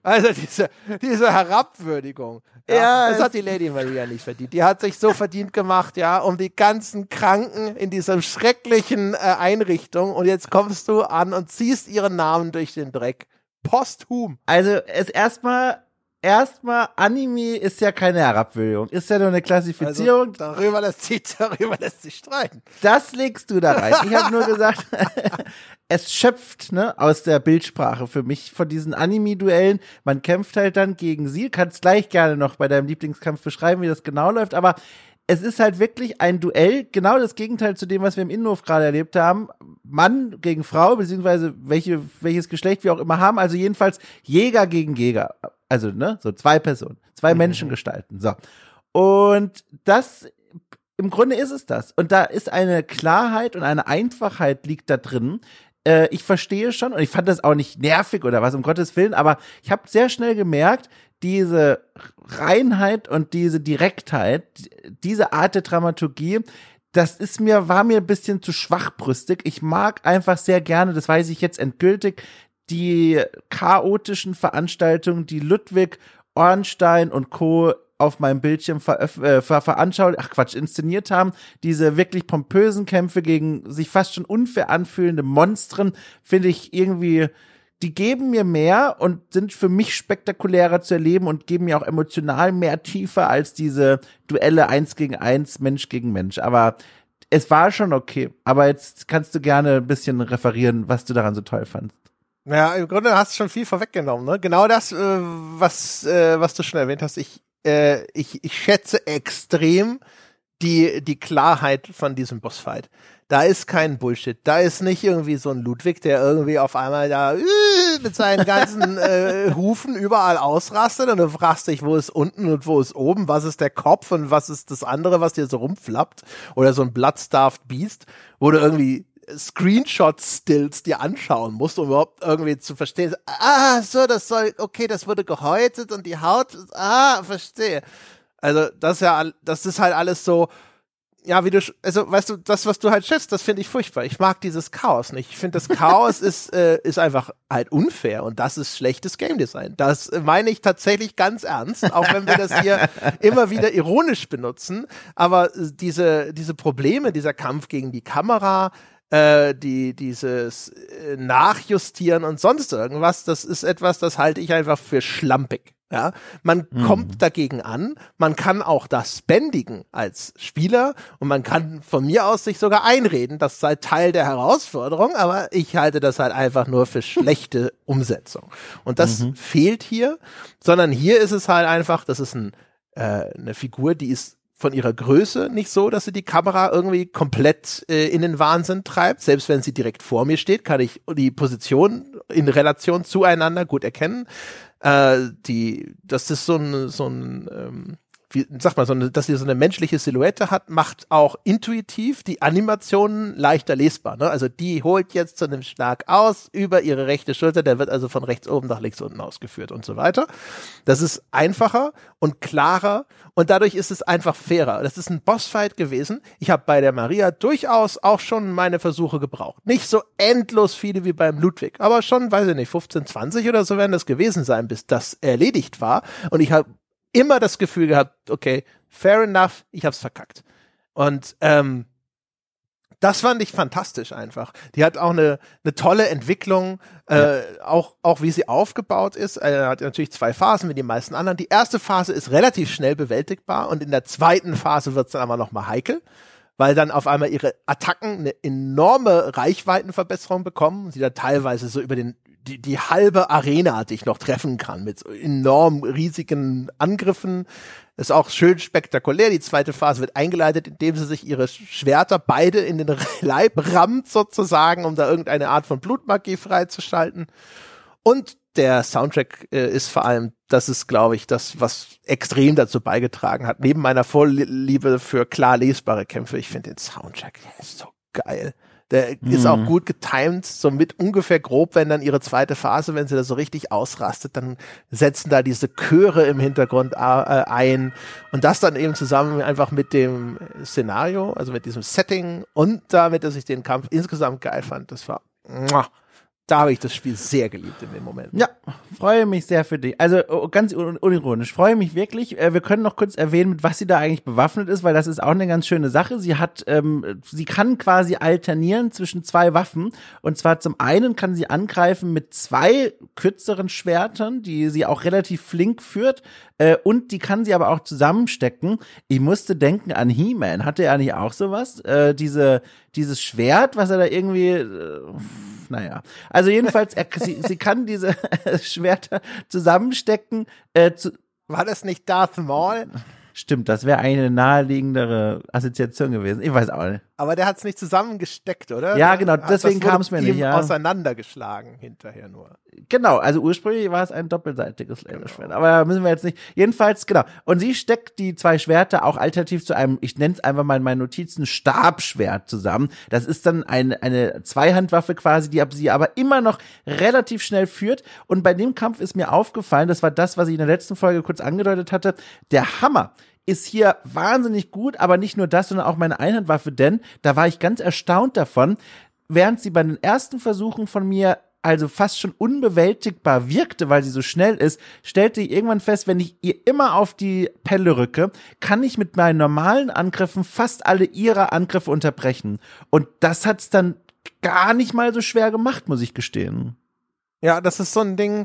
Also diese, diese Herabwürdigung. Ja, Ja, das es- hat die Lady Maria nicht verdient. Die hat sich so verdient gemacht, ja, um die ganzen Kranken in dieser schrecklichen äh, Einrichtung. Und jetzt kommst du an und ziehst ihren Namen durch den Dreck. Posthum. Also es erstmal, erstmal Anime ist ja keine Herabwürdigung, ist ja nur eine Klassifizierung. Also darüber lässt sich, darüber lässt sich streiten. Das legst du da rein. Ich habe nur gesagt, es schöpft ne, aus der Bildsprache für mich von diesen Anime-Duellen. Man kämpft halt dann gegen sie. Kannst gleich gerne noch bei deinem Lieblingskampf beschreiben, wie das genau läuft. Aber es ist halt wirklich ein Duell, genau das Gegenteil zu dem, was wir im Innenhof gerade erlebt haben. Mann gegen Frau, beziehungsweise welche, welches Geschlecht wir auch immer haben. Also jedenfalls Jäger gegen Jäger. Also, ne, so zwei Personen, zwei mhm. Menschengestalten. So. Und das, im Grunde ist es das. Und da ist eine Klarheit und eine Einfachheit liegt da drin. Äh, ich verstehe schon, und ich fand das auch nicht nervig oder was, um Gottes Willen, aber ich habe sehr schnell gemerkt, diese Reinheit und diese Direktheit, diese Art der Dramaturgie, das ist mir, war mir ein bisschen zu schwachbrüstig. Ich mag einfach sehr gerne, das weiß ich jetzt endgültig, die chaotischen Veranstaltungen, die Ludwig, Ornstein und Co. auf meinem Bildschirm veröf- äh, ver- veranschaulicht, ach Quatsch, inszeniert haben. Diese wirklich pompösen Kämpfe gegen sich fast schon unfair anfühlende Monstren, finde ich irgendwie, die geben mir mehr und sind für mich spektakulärer zu erleben und geben mir auch emotional mehr Tiefe als diese Duelle eins gegen eins, Mensch gegen Mensch. Aber es war schon okay. Aber jetzt kannst du gerne ein bisschen referieren, was du daran so toll fandst. Ja, im Grunde hast du schon viel vorweggenommen, ne? Genau das, äh, was, äh, was du schon erwähnt hast. Ich, äh, ich, ich schätze extrem die, die Klarheit von diesem Bossfight. Da ist kein Bullshit. Da ist nicht irgendwie so ein Ludwig, der irgendwie auf einmal da äh, mit seinen ganzen äh, Hufen überall ausrastet und du fragst dich, wo ist unten und wo ist oben, was ist der Kopf und was ist das andere, was dir so rumflappt. Oder so ein Blood-Starved Beast, wo du irgendwie Screenshot-Stills dir anschauen musst, um überhaupt irgendwie zu verstehen. Ah, so, das soll, okay, das wurde gehäutet und die Haut, ah, verstehe. Also, das ist ja, das ist halt alles so, ja, wie du, also, weißt du, das, was du halt schätzt, das finde ich furchtbar. Ich mag dieses Chaos nicht. Ich finde, das Chaos ist, äh, ist einfach halt unfair und das ist schlechtes Game Design. Das meine ich tatsächlich ganz ernst, auch wenn wir das hier immer wieder ironisch benutzen. Aber diese, diese Probleme, dieser Kampf gegen die Kamera, äh, die, dieses äh, Nachjustieren und sonst irgendwas, das ist etwas, das halte ich einfach für schlampig. Ja, man mhm. kommt dagegen an, man kann auch das bändigen als Spieler und man kann von mir aus sich sogar einreden, das sei Teil der Herausforderung, aber ich halte das halt einfach nur für schlechte Umsetzung. Und das mhm. fehlt hier, sondern hier ist es halt einfach, das ist ein, äh, eine Figur, die ist von ihrer Größe nicht so, dass sie die Kamera irgendwie komplett äh, in den Wahnsinn treibt. Selbst wenn sie direkt vor mir steht, kann ich die Position in Relation zueinander gut erkennen. Äh, die, das ist so ein, so ein, ähm, wie sag mal, so eine, dass sie so eine menschliche Silhouette hat, macht auch intuitiv die Animationen leichter lesbar. Ne? Also die holt jetzt zu einem Schlag aus über ihre rechte Schulter, der wird also von rechts oben nach links unten ausgeführt und so weiter. Das ist einfacher und klarer und dadurch ist es einfach fairer. Das ist ein Bossfight gewesen. Ich habe bei der Maria durchaus auch schon meine Versuche gebraucht. Nicht so endlos viele wie beim Ludwig, aber schon, weiß ich nicht, fünfzehn, zwanzig oder so werden das gewesen sein, bis das erledigt war. Und ich habe immer das Gefühl gehabt, okay, fair enough, ich hab's verkackt. Und ähm, das fand ich fantastisch einfach. Die hat auch eine, eine tolle Entwicklung, äh, ja. auch, auch wie sie aufgebaut ist. Er hat natürlich zwei Phasen wie die meisten anderen. Die erste Phase ist relativ schnell bewältigbar und in der zweiten Phase wird's dann aber nochmal heikel, weil dann auf einmal ihre Attacken eine enorme Reichweitenverbesserung bekommen. Sie da teilweise so über den Die, die halbe Arena dich noch treffen kann mit so enorm riesigen Angriffen. Ist auch schön spektakulär. Die zweite Phase wird eingeleitet, indem sie sich ihre Schwerter beide in den Leib rammt sozusagen, um da irgendeine Art von Blutmagie freizuschalten. Und der Soundtrack äh, ist vor allem, das ist, glaube ich, das, was extrem dazu beigetragen hat. Neben meiner Vorliebe für klar lesbare Kämpfe, ich finde den Soundtrack, der ist so geil. Der mhm. ist auch gut getimed, so mit ungefähr grob, wenn dann ihre zweite Phase, wenn sie da so richtig ausrastet, dann setzen da diese Chöre im Hintergrund äh, ein und das dann eben zusammen einfach mit dem Szenario, also mit diesem Setting und damit, dass ich den Kampf insgesamt geil fand, das war, da habe ich das Spiel sehr geliebt in dem Moment. Ja, freue mich sehr für dich. Also oh, ganz un- unironisch, freue mich wirklich. Äh, wir können noch kurz erwähnen, mit was sie da eigentlich bewaffnet ist, weil das ist auch eine ganz schöne Sache. Sie hat, ähm, sie kann quasi alternieren zwischen zwei Waffen. Und zwar zum einen kann sie angreifen mit zwei kürzeren Schwertern, die sie auch relativ flink führt. Äh, und die kann sie aber auch zusammenstecken. Ich musste denken an He-Man. Hatte er nicht auch sowas? Äh, diese, dieses Schwert, was er da irgendwie, äh, naja. Also jedenfalls, er, sie, sie kann diese Schwerter zusammenstecken. Äh, zu, War das nicht Darth Maul? Stimmt, das wäre eine naheliegendere Assoziation gewesen. Ich weiß auch nicht. Aber der hat es nicht zusammengesteckt, oder? Ja, genau, Hat- deswegen das wurde kam es mir ihm nicht, ja. auseinandergeschlagen hinterher nur. Genau, also ursprünglich war es ein doppelseitiges Laserschwert, aber da müssen wir jetzt nicht. Jedenfalls, genau. Und sie steckt die zwei Schwerter auch alternativ zu einem, ich nenne es einfach mal in meinen Notizen, Stabschwert zusammen. Das ist dann eine, eine Zweihandwaffe quasi, die ab- sie aber immer noch relativ schnell führt. Und bei dem Kampf ist mir aufgefallen, das war das, was ich in der letzten Folge kurz angedeutet hatte, der Hammer ist hier wahnsinnig gut, aber nicht nur das, sondern auch meine Einhandwaffe, denn da war ich ganz erstaunt davon, während sie bei den ersten Versuchen von mir also fast schon unbewältigbar wirkte, weil sie so schnell ist, stellte ich irgendwann fest, wenn ich ihr immer auf die Pelle rücke, kann ich mit meinen normalen Angriffen fast alle ihrer Angriffe unterbrechen. Und das hat's dann gar nicht mal so schwer gemacht, muss ich gestehen. Ja, das ist so ein Ding,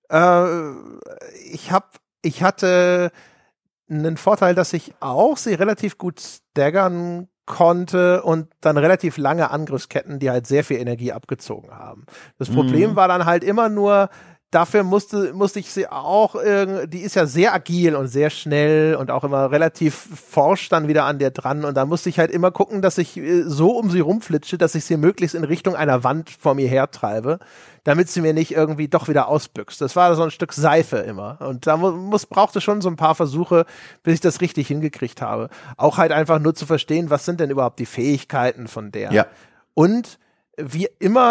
äh, ich hab, ich hatte einen Vorteil, dass ich auch sie relativ gut staggern konnte und dann relativ lange Angriffsketten, die halt sehr viel Energie abgezogen haben. Das Problem Mhm. war dann halt immer nur, dafür musste, musste ich sie auch, irgend- die ist ja sehr agil und sehr schnell und auch immer relativ forsch dann wieder an der dran und da musste ich halt immer gucken, dass ich äh, so um sie rumflitsche, dass ich sie möglichst in Richtung einer Wand vor mir hertreibe, damit sie mir nicht irgendwie doch wieder ausbüchst. Das war so ein Stück Seife immer und da mu muss, brauchte schon so ein paar Versuche, bis ich das richtig hingekriegt habe. Auch halt einfach nur zu verstehen, was sind denn überhaupt die Fähigkeiten von der. Ja. Und wie immer,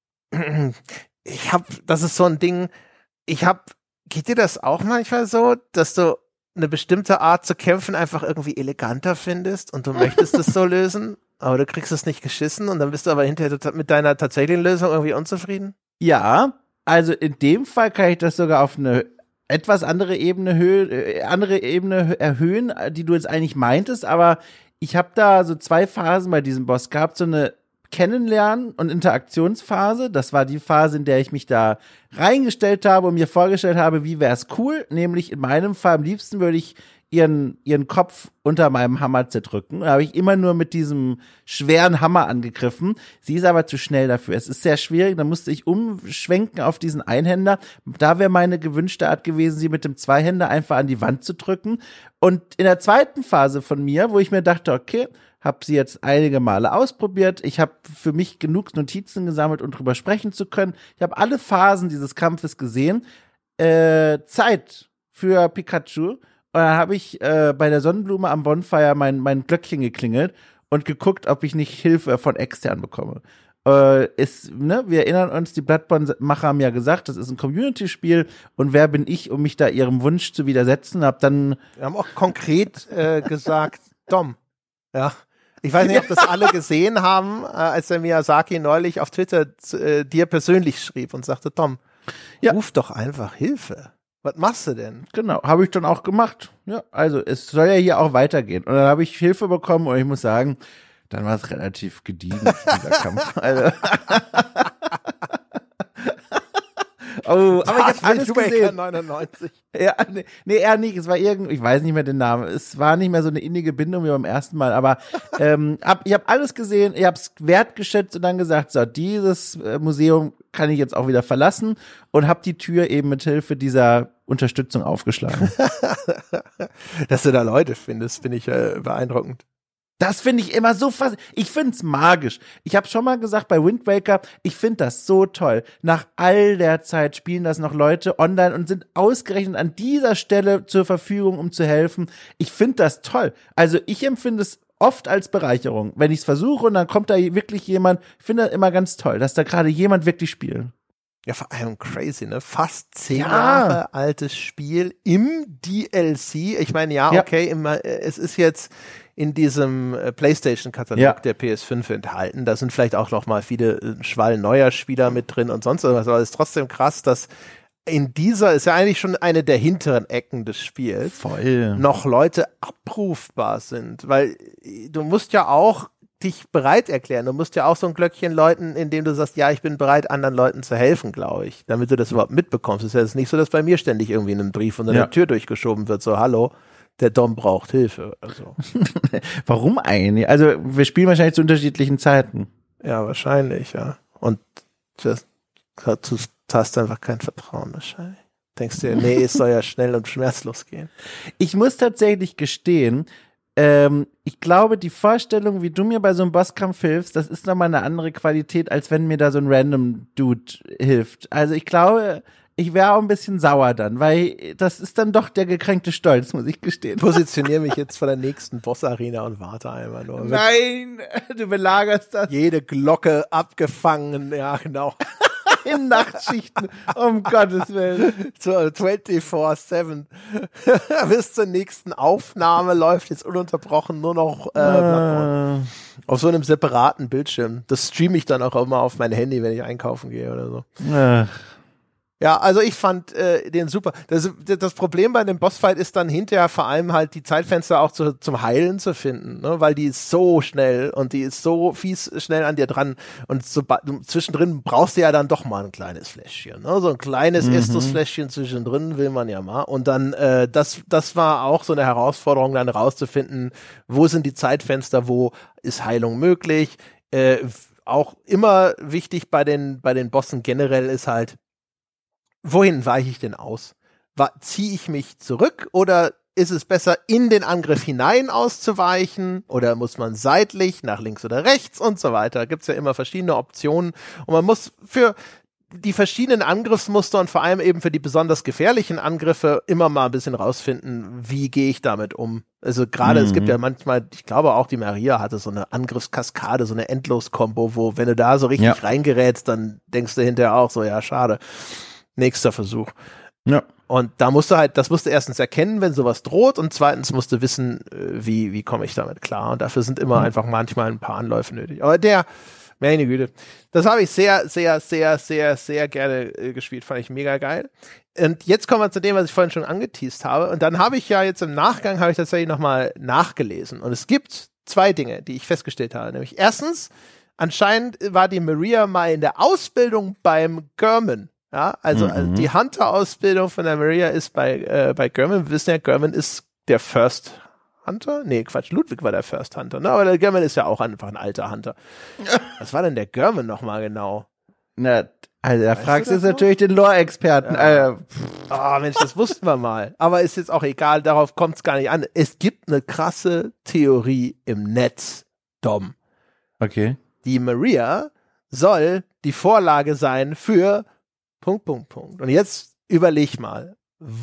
ich hab, das ist so ein Ding, ich hab, geht dir das auch manchmal so, dass du eine bestimmte Art zu kämpfen einfach irgendwie eleganter findest und du möchtest es so lösen, aber du kriegst es nicht geschissen und dann bist du aber hinterher total- mit deiner tatsächlichen Lösung irgendwie unzufrieden? Ja, also in dem Fall kann ich das sogar auf eine etwas andere Ebene Höhe, äh, andere Ebene erhöhen, äh, die du jetzt eigentlich meintest, aber ich habe da so zwei Phasen bei diesem Boss gehabt, so eine Kennenlernen- und Interaktionsphase. Das war die Phase, in der ich mich da reingestellt habe und mir vorgestellt habe, wie wäre es cool, nämlich in meinem Fall am liebsten würde ich ihren, ihren Kopf unter meinem Hammer zerdrücken. Da habe ich immer nur mit diesem schweren Hammer angegriffen. Sie ist aber zu schnell dafür. Es ist sehr schwierig. Da musste ich umschwenken auf diesen Einhänder. Da wäre meine gewünschte Art gewesen, sie mit dem Zweihänder einfach an die Wand zu drücken. Und in der zweiten Phase von mir, wo ich mir dachte, okay, habe sie jetzt einige Male ausprobiert. Ich habe für mich genug Notizen gesammelt, um drüber sprechen zu können. Ich habe alle Phasen dieses Kampfes gesehen. Äh, Zeit für Pikachu. Und dann habe ich äh, bei der Sonnenblume am Bonfire mein, mein Glöckchen geklingelt und geguckt, ob ich nicht Hilfe von extern bekomme. Äh, ist, ne, wir erinnern uns, die Bloodborne-Macher haben ja gesagt, das ist ein Community-Spiel und wer bin ich, um mich da ihrem Wunsch zu widersetzen? Hab dann Wir haben auch konkret äh, gesagt, Dom. Ja. Ich weiß nicht, ob das alle gesehen haben, äh, als der Miyazaki neulich auf Twitter äh, dir persönlich schrieb und sagte, Tom, Ja. ruf doch einfach Hilfe. Was machst du denn? Genau, habe ich dann auch gemacht. Ja, also es soll ja hier auch weitergehen. Und dann habe ich Hilfe bekommen und ich muss sagen, dann war es relativ gediegen, dieser Kampf. Also. Oh, aber ich habe alles Wind Waker gesehen. neunundneunzig. Ja, nee, nee, eher nicht. Es war irgendwie, ich weiß nicht mehr den Namen. Es war nicht mehr so eine innige Bindung wie beim ersten Mal. Aber ähm, hab, ich habe alles gesehen, ich habe es wertgeschätzt und dann gesagt, so, dieses äh, Museum kann ich jetzt auch wieder verlassen und habe die Tür eben mit Hilfe dieser Unterstützung aufgeschlagen. Dass du da Leute findest, finde ich äh, beeindruckend. Das finde ich immer so fast. Ich find's magisch. Ich habe schon mal gesagt bei Wind Waker, ich finde das so toll. Nach all der Zeit spielen das noch Leute online und sind ausgerechnet an dieser Stelle zur Verfügung, um zu helfen. Ich finde das toll. Also ich empfinde es oft als Bereicherung, wenn ich es versuche und dann kommt da wirklich jemand. Ich finde das immer ganz toll, dass da gerade jemand wirklich spielt. Ja, vor allem crazy, ne? Fast zehn Ja. Jahre altes Spiel im D L C. Ich meine, ja, Ja. okay, immer, es ist jetzt in diesem äh, PlayStation-Katalog Ja. der P S fünf enthalten. Da sind vielleicht auch noch mal viele äh, Schwall neuer Spieler mit drin und sonst irgendwas. Aber es ist trotzdem krass, dass in dieser, ist ja eigentlich schon eine der hinteren Ecken des Spiels, Voll. noch Leute abrufbar sind. Weil äh, du musst ja auch dich bereit erklären. Du musst ja auch so ein Glöckchen läuten, indem du sagst, ja, ich bin bereit, anderen Leuten zu helfen, glaube ich, damit du das überhaupt mitbekommst. Es ist ja jetzt nicht so, dass bei mir ständig irgendwie ein Brief unter Ja. der Tür durchgeschoben wird, so, hallo, der Dom braucht Hilfe. Also, Warum eigentlich? Also wir spielen wahrscheinlich zu unterschiedlichen Zeiten. ja, wahrscheinlich, ja. Und das, du hast einfach kein Vertrauen wahrscheinlich. Denkst dir, nee, es soll ja schnell und schmerzlos gehen. Ich muss tatsächlich gestehen, ähm, ich glaube, die Vorstellung, wie du mir bei so einem Bosskampf hilfst, das ist nochmal eine andere Qualität, als wenn mir da so ein random Dude hilft. Also ich glaube, ich wäre auch ein bisschen sauer dann, weil das ist dann doch der gekränkte Stolz, muss ich gestehen. Positioniere mich jetzt vor der nächsten Boss-Arena und warte einmal nur. Nein, du belagerst das Jede Glocke abgefangen, ja, genau. in Nachtschichten, um Gottes Willen. So vierundzwanzig sieben. Bis zur nächsten Aufnahme läuft jetzt ununterbrochen nur noch äh, Bloodborne. Auf so einem separaten Bildschirm. Das streame ich dann auch immer auf mein Handy, wenn ich einkaufen gehe oder so. Ach. Ja, also ich fand äh, den super. Das, das Problem bei dem Bossfight ist dann hinterher vor allem halt die Zeitfenster auch zu, zum Heilen zu finden, ne? Weil die ist so schnell und die ist so fies schnell an dir dran und so, zwischendrin brauchst du ja dann doch mal ein kleines Fläschchen, ne? So ein kleines Mhm. Estus-Fläschchen zwischendrin will man ja mal und dann, äh, das, das war auch so eine Herausforderung dann rauszufinden, wo sind die Zeitfenster, wo ist Heilung möglich, äh, auch immer wichtig bei den, bei den Bossen generell ist halt, wohin weiche ich denn aus? Ziehe ich mich zurück oder ist es besser, in den Angriff hinein auszuweichen oder muss man seitlich nach links oder rechts und so weiter? Da gibt's ja immer verschiedene Optionen und man muss für die verschiedenen Angriffsmuster und vor allem eben für die besonders gefährlichen Angriffe immer mal ein bisschen rausfinden, wie gehe ich damit um. Also gerade, Mhm. es gibt ja manchmal, ich glaube auch die Maria hatte so eine Angriffskaskade, so eine Endlos-Kombo, wo wenn du da so richtig Ja. reingerätst, dann denkst du hinterher auch so, ja schade. Nächster Versuch. Ja. Und da musst du halt, das musst du erstens erkennen, wenn sowas droht und zweitens musst du wissen, äh, wie, wie komme ich damit klar. Und dafür sind immer Mhm. einfach manchmal ein paar Anläufe nötig. Aber der, meine Güte, das habe ich sehr, sehr, sehr, sehr, sehr gerne äh, gespielt. Fand ich mega geil. Und jetzt kommen wir zu dem, was ich vorhin schon angeteast habe. Und dann habe ich ja jetzt im Nachgang, habe ich tatsächlich nochmal nachgelesen. Und es gibt zwei Dinge, die ich festgestellt habe. Nämlich erstens, anscheinend war die Maria mal in der Ausbildung beim German. Ja, also, Mhm. also die Hunter-Ausbildung von der Maria ist bei, äh, bei German. Wir wissen ja, German ist der First Hunter? Nee, Quatsch, Ludwig war der First Hunter, ne? Aber der German ist ja auch einfach ein alter Hunter. Was war denn der German nochmal genau? Na, also da Weißt fragst du du das jetzt natürlich den Lore-Experten. Ja. Äh, Ah, Mensch, das wussten wir mal. Aber ist jetzt auch egal, darauf kommt es gar nicht an. Es gibt eine krasse Theorie im Netz, Dom. okay. Die Maria soll die Vorlage sein für Punkt, Punkt, Punkt. Und jetzt überleg mal,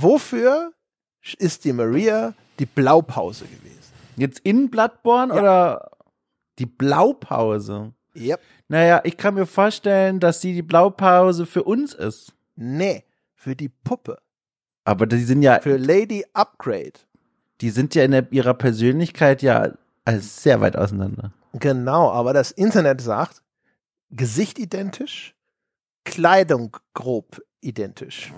wofür ist die Maria die Blaupause gewesen? Jetzt in Bloodborne Ja. oder die Blaupause? Yep. Naja, ich kann mir vorstellen, dass sie die Blaupause für uns ist. Nee, für die Puppe. Aber die sind ja, Für Lady Upgrade. die sind ja in der, ihrer Persönlichkeit ja also sehr weit auseinander. Genau, aber das Internet sagt, Gesicht identisch, Kleidung grob identisch.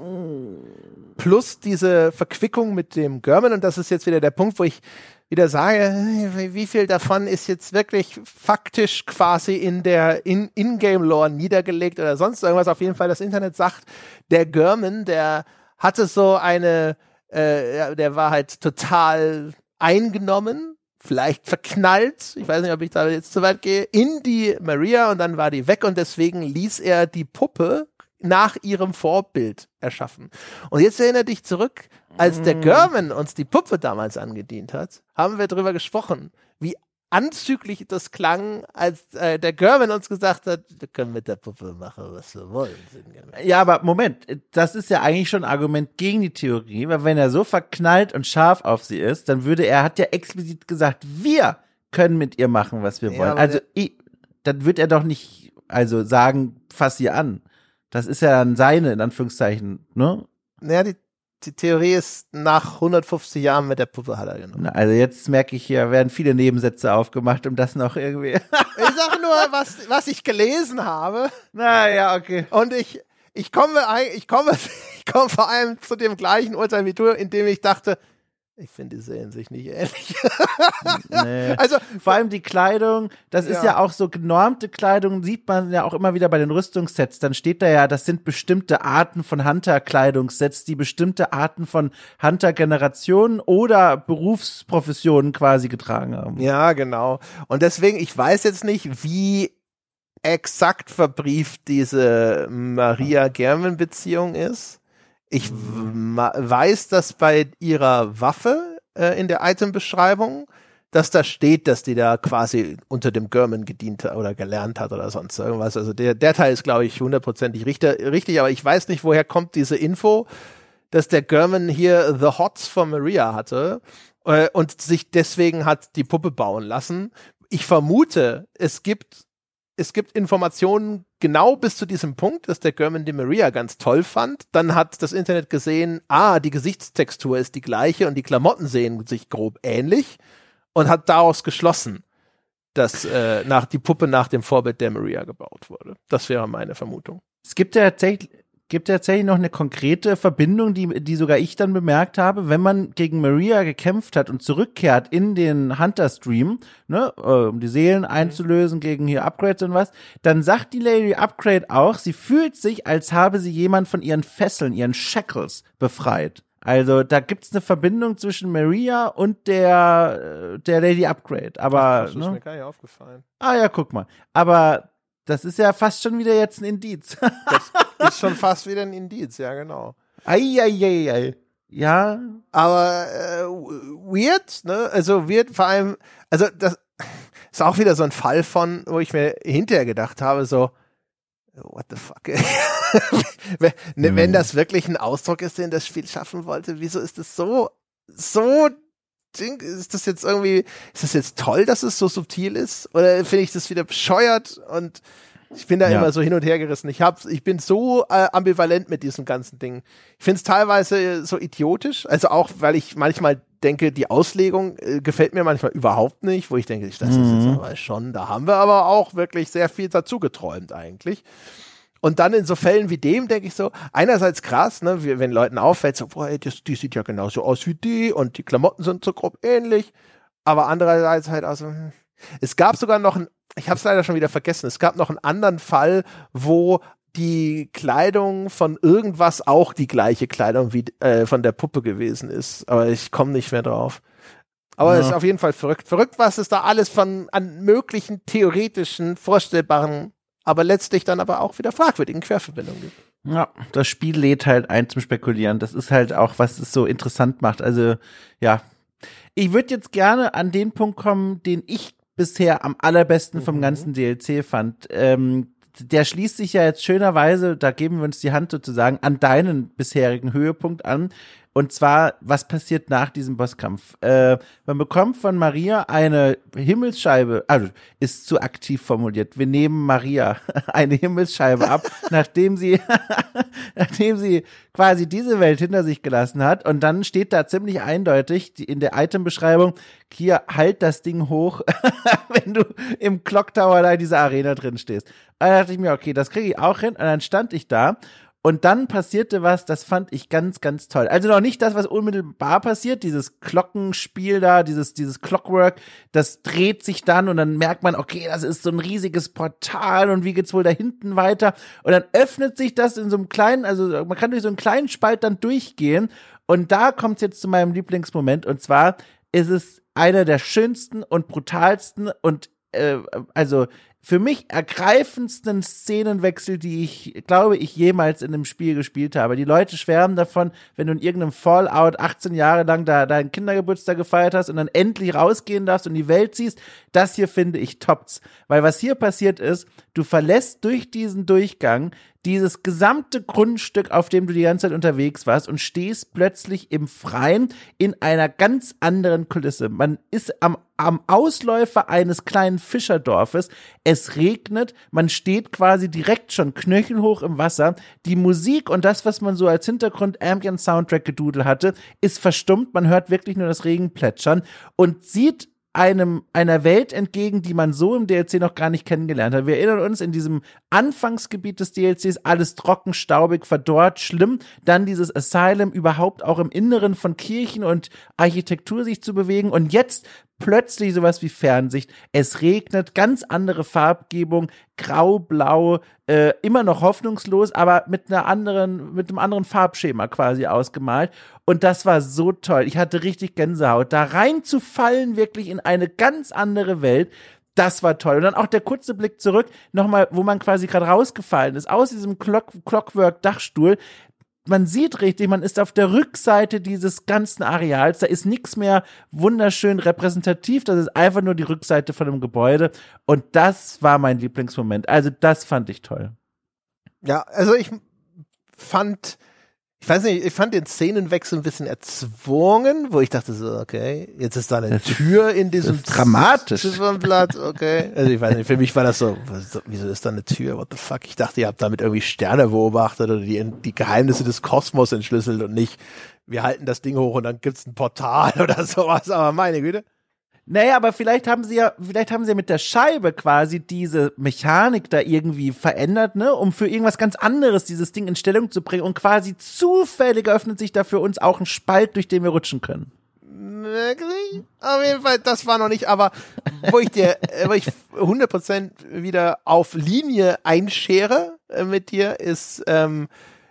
Plus diese Verquickung mit dem German, und das ist jetzt wieder der Punkt, wo ich wieder sage, wie viel davon ist jetzt wirklich faktisch quasi in der in- In-Game-Lore niedergelegt oder sonst irgendwas. Auf jeden Fall, das Internet sagt, der German, der hatte so eine, äh, ja, der war halt total eingenommen, vielleicht verknallt, ich weiß nicht, ob ich da jetzt zu weit gehe, in die Maria und dann war die weg und deswegen ließ er die Puppe nach ihrem Vorbild erschaffen. Und jetzt erinnere dich zurück, als der German uns die Puppe damals angedient hat, haben wir darüber gesprochen, wie anzüglich das klang, als äh, der German uns gesagt hat, wir können mit der Puppe machen, was wir wollen. Ja, aber Moment, das ist ja eigentlich schon ein Argument gegen die Theorie, weil wenn er so verknallt und scharf auf sie ist, dann würde er, hat ja explizit gesagt, wir können mit ihr machen, was wir Ja, wollen. aber Also, der- ich, dann wird er doch nicht, also sagen, fass sie an. Das ist ja dann seine, in Anführungszeichen, ne? Naja, die, die Theorie ist, nach hundertfünfzig Jahren mit der Puppe hat er genommen. Also jetzt merke ich hier, werden viele Nebensätze aufgemacht, um das noch irgendwie. Ich sage nur, was, was ich gelesen habe. Naja, okay. Und ich, ich komme, ich komme, ich komme vor allem zu dem gleichen Urteil wie du, in dem ich dachte, ich finde, die sehen sich nicht ähnlich. Nee. Also vor allem die Kleidung, das ja. ist ja auch so genormte Kleidung, sieht man ja auch immer wieder bei den Rüstungssets. Dann steht da ja, das sind bestimmte Arten von Hunter-Kleidungssets, die bestimmte Arten von Hunter-Generationen oder Berufsprofessionen quasi getragen haben. Ja, genau. Und deswegen, ich weiß jetzt nicht, wie exakt verbrieft diese Maria-German-Beziehung ist. Ich weiß, dass bei ihrer Waffe äh, in der Item-Beschreibung, dass da steht, dass die da quasi unter dem German gedient hat oder gelernt hat oder sonst irgendwas. Also der, der Teil ist, glaube ich, hundertprozentig richtig, aber ich weiß nicht, woher kommt diese Info, dass der German hier The Hots von Maria hatte äh, und sich deswegen hat die Puppe bauen lassen. Ich vermute, es gibt Es gibt Informationen genau bis zu diesem Punkt, dass der German die Maria ganz toll fand. Dann hat das Internet gesehen, ah, die Gesichtstextur ist die gleiche und die Klamotten sehen sich grob ähnlich und hat daraus geschlossen, dass äh, nach, die Puppe nach dem Vorbild der Maria gebaut wurde. Das wäre meine Vermutung. Es gibt ja tatsächlich gibt tatsächlich noch eine konkrete Verbindung, die, die sogar ich dann bemerkt habe, wenn man gegen Maria gekämpft hat und zurückkehrt in den Hunter-Stream, ne, um die Seelen einzulösen gegen hier Upgrades und was, dann sagt die Lady Upgrade auch, sie fühlt sich, als habe sie jemand von ihren Fesseln, ihren Shackles befreit. Also da gibt's eine Verbindung zwischen Maria und der der Lady Upgrade. Aber das ist ne? mir gar nicht aufgefallen. Ah ja, guck mal. Aber das ist ja fast schon wieder jetzt ein Indiz. Das ist schon fast wieder ein Indiz, ja genau. Eieiei. Ja. Aber äh, weird, ne? Also weird vor allem, also das ist auch wieder so ein Fall von, wo ich mir hinterher gedacht habe, so, what the fuck? wenn, mhm. wenn das wirklich ein Ausdruck ist, den das Spiel schaffen wollte, wieso ist das so, so ist das jetzt irgendwie, ist das jetzt toll, dass es so subtil ist? Oder finde ich das wieder bescheuert? Und ich bin da ja. immer so hin und her gerissen. Ich hab's, ich bin so äh, ambivalent mit diesem ganzen Ding. Ich finde es teilweise so idiotisch, also auch, weil ich manchmal denke, die Auslegung äh, gefällt mir manchmal überhaupt nicht, wo ich denke, das ist mhm. jetzt aber schon, da haben wir aber auch wirklich sehr viel dazu geträumt eigentlich. Und dann in so Fällen wie dem denke ich so, einerseits krass, ne, wie, wenn Leuten auffällt, so, boah, ey, das, die sieht ja genauso aus wie die und die Klamotten sind so grob ähnlich, aber andererseits halt auch so, hm. Es gab sogar noch ein, ich habe es leider schon wieder vergessen, es gab noch einen anderen Fall, wo die Kleidung von irgendwas auch die gleiche Kleidung wie äh, von der Puppe gewesen ist, aber ich komme nicht mehr drauf. Aber es ja. ist auf jeden Fall verrückt. Verrückt, was es da alles von an möglichen, theoretischen, vorstellbaren, aber letztlich dann aber auch wieder fragwürdigen Querverbindungen gibt. Ja, das Spiel lädt halt ein zum Spekulieren. Das ist halt auch, was es so interessant macht. Also, ja. Ich würde jetzt gerne an den Punkt kommen, den ich bisher am allerbesten vom mhm. ganzen D L C fand. Ähm, der schließt sich ja jetzt schönerweise, da geben wir uns die Hand sozusagen, an deinen bisherigen Höhepunkt an. Und zwar, was passiert nach diesem Bosskampf? Äh, man bekommt von Maria eine Himmelsscheibe, also ist zu aktiv formuliert. Wir nehmen Maria eine Himmelsscheibe ab, nachdem sie, nachdem sie quasi diese Welt hinter sich gelassen hat. Und dann steht da ziemlich eindeutig die, in der Itembeschreibung, hier, halt das Ding hoch, wenn du im Clock Tower da in dieser Arena drin stehst. Und dann dachte ich mir, okay, das kriege ich auch hin. Und dann stand ich da. Und dann passierte was, das fand ich ganz, ganz toll. Also noch nicht das, was unmittelbar passiert, dieses Glockenspiel da, dieses, dieses Clockwork, das dreht sich dann und dann merkt man, okay, das ist so ein riesiges Portal und wie geht's wohl da hinten weiter? Und dann öffnet sich das in so einem kleinen, also man kann durch so einen kleinen Spalt dann durchgehen und da kommt's jetzt zu meinem Lieblingsmoment und zwar ist es einer der schönsten und brutalsten und äh, also für mich ergreifendsten Szenenwechsel, die ich, glaube ich, jemals in einem Spiel gespielt habe. Die Leute schwärmen davon, wenn du in irgendeinem Fallout achtzehn Jahre lang da deinen Kindergeburtstag gefeiert hast und dann endlich rausgehen darfst und die Welt siehst. Das hier finde ich tops. Weil was hier passiert ist, du verlässt durch diesen Durchgang dieses gesamte Grundstück, auf dem du die ganze Zeit unterwegs warst und stehst plötzlich im Freien in einer ganz anderen Kulisse. Man ist am, am Ausläufer eines kleinen Fischerdorfes. Es es regnet, man steht quasi direkt schon knöchelhoch im Wasser, die Musik und das, was man so als Hintergrund-Ambient-Soundtrack gedudelt hatte, ist verstummt, man hört wirklich nur das Regen plätschern und sieht einem einer Welt entgegen, die man so im D L C noch gar nicht kennengelernt hat. Wir erinnern uns, in diesem Anfangsgebiet des D L Cs alles trocken, staubig, verdorrt, schlimm. Dann dieses Asylum, überhaupt auch im Inneren von Kirchen und Architektur sich zu bewegen. Und jetzt plötzlich sowas wie Fernsicht. Es regnet, ganz andere Farbgebung, grau, blau, äh, immer noch hoffnungslos, aber mit einer anderen, mit einem anderen Farbschema quasi ausgemalt. Und das war so toll. Ich hatte richtig Gänsehaut. Da reinzufallen, wirklich in eine ganz andere Welt. Das war toll. Und dann auch der kurze Blick zurück, nochmal, wo man quasi gerade rausgefallen ist, aus diesem Clock Clockwork-Dachstuhl. Man sieht richtig, man ist auf der Rückseite dieses ganzen Areals, da ist nichts mehr wunderschön repräsentativ, das ist einfach nur die Rückseite von einem Gebäude und das war mein Lieblingsmoment, also das fand ich toll. Ja, also ich fand, ich weiß nicht, ich fand den Szenenwechsel ein bisschen erzwungen, wo ich dachte so, okay, jetzt ist da eine das Tür in diesem ist dramatisch. Ziffernblatt, okay. Also ich weiß nicht, für mich war das so, was, wieso ist da eine Tür, what the fuck? Ich dachte, ihr habt damit irgendwie Sterne beobachtet oder die, die Geheimnisse des Kosmos entschlüsselt und nicht, wir halten das Ding hoch und dann gibt's ein Portal oder sowas, aber meine Güte. Naja, aber vielleicht haben sie ja, vielleicht haben sie ja mit der Scheibe quasi diese Mechanik da irgendwie verändert, ne, um für irgendwas ganz anderes dieses Ding in Stellung zu bringen und quasi zufällig öffnet sich da für uns auch ein Spalt, durch den wir rutschen können. Wirklich? Auf jeden Fall, das war noch nicht, aber wo ich dir, wo ich hundert Prozent wieder auf Linie einschere äh, mit dir, ist, ähm,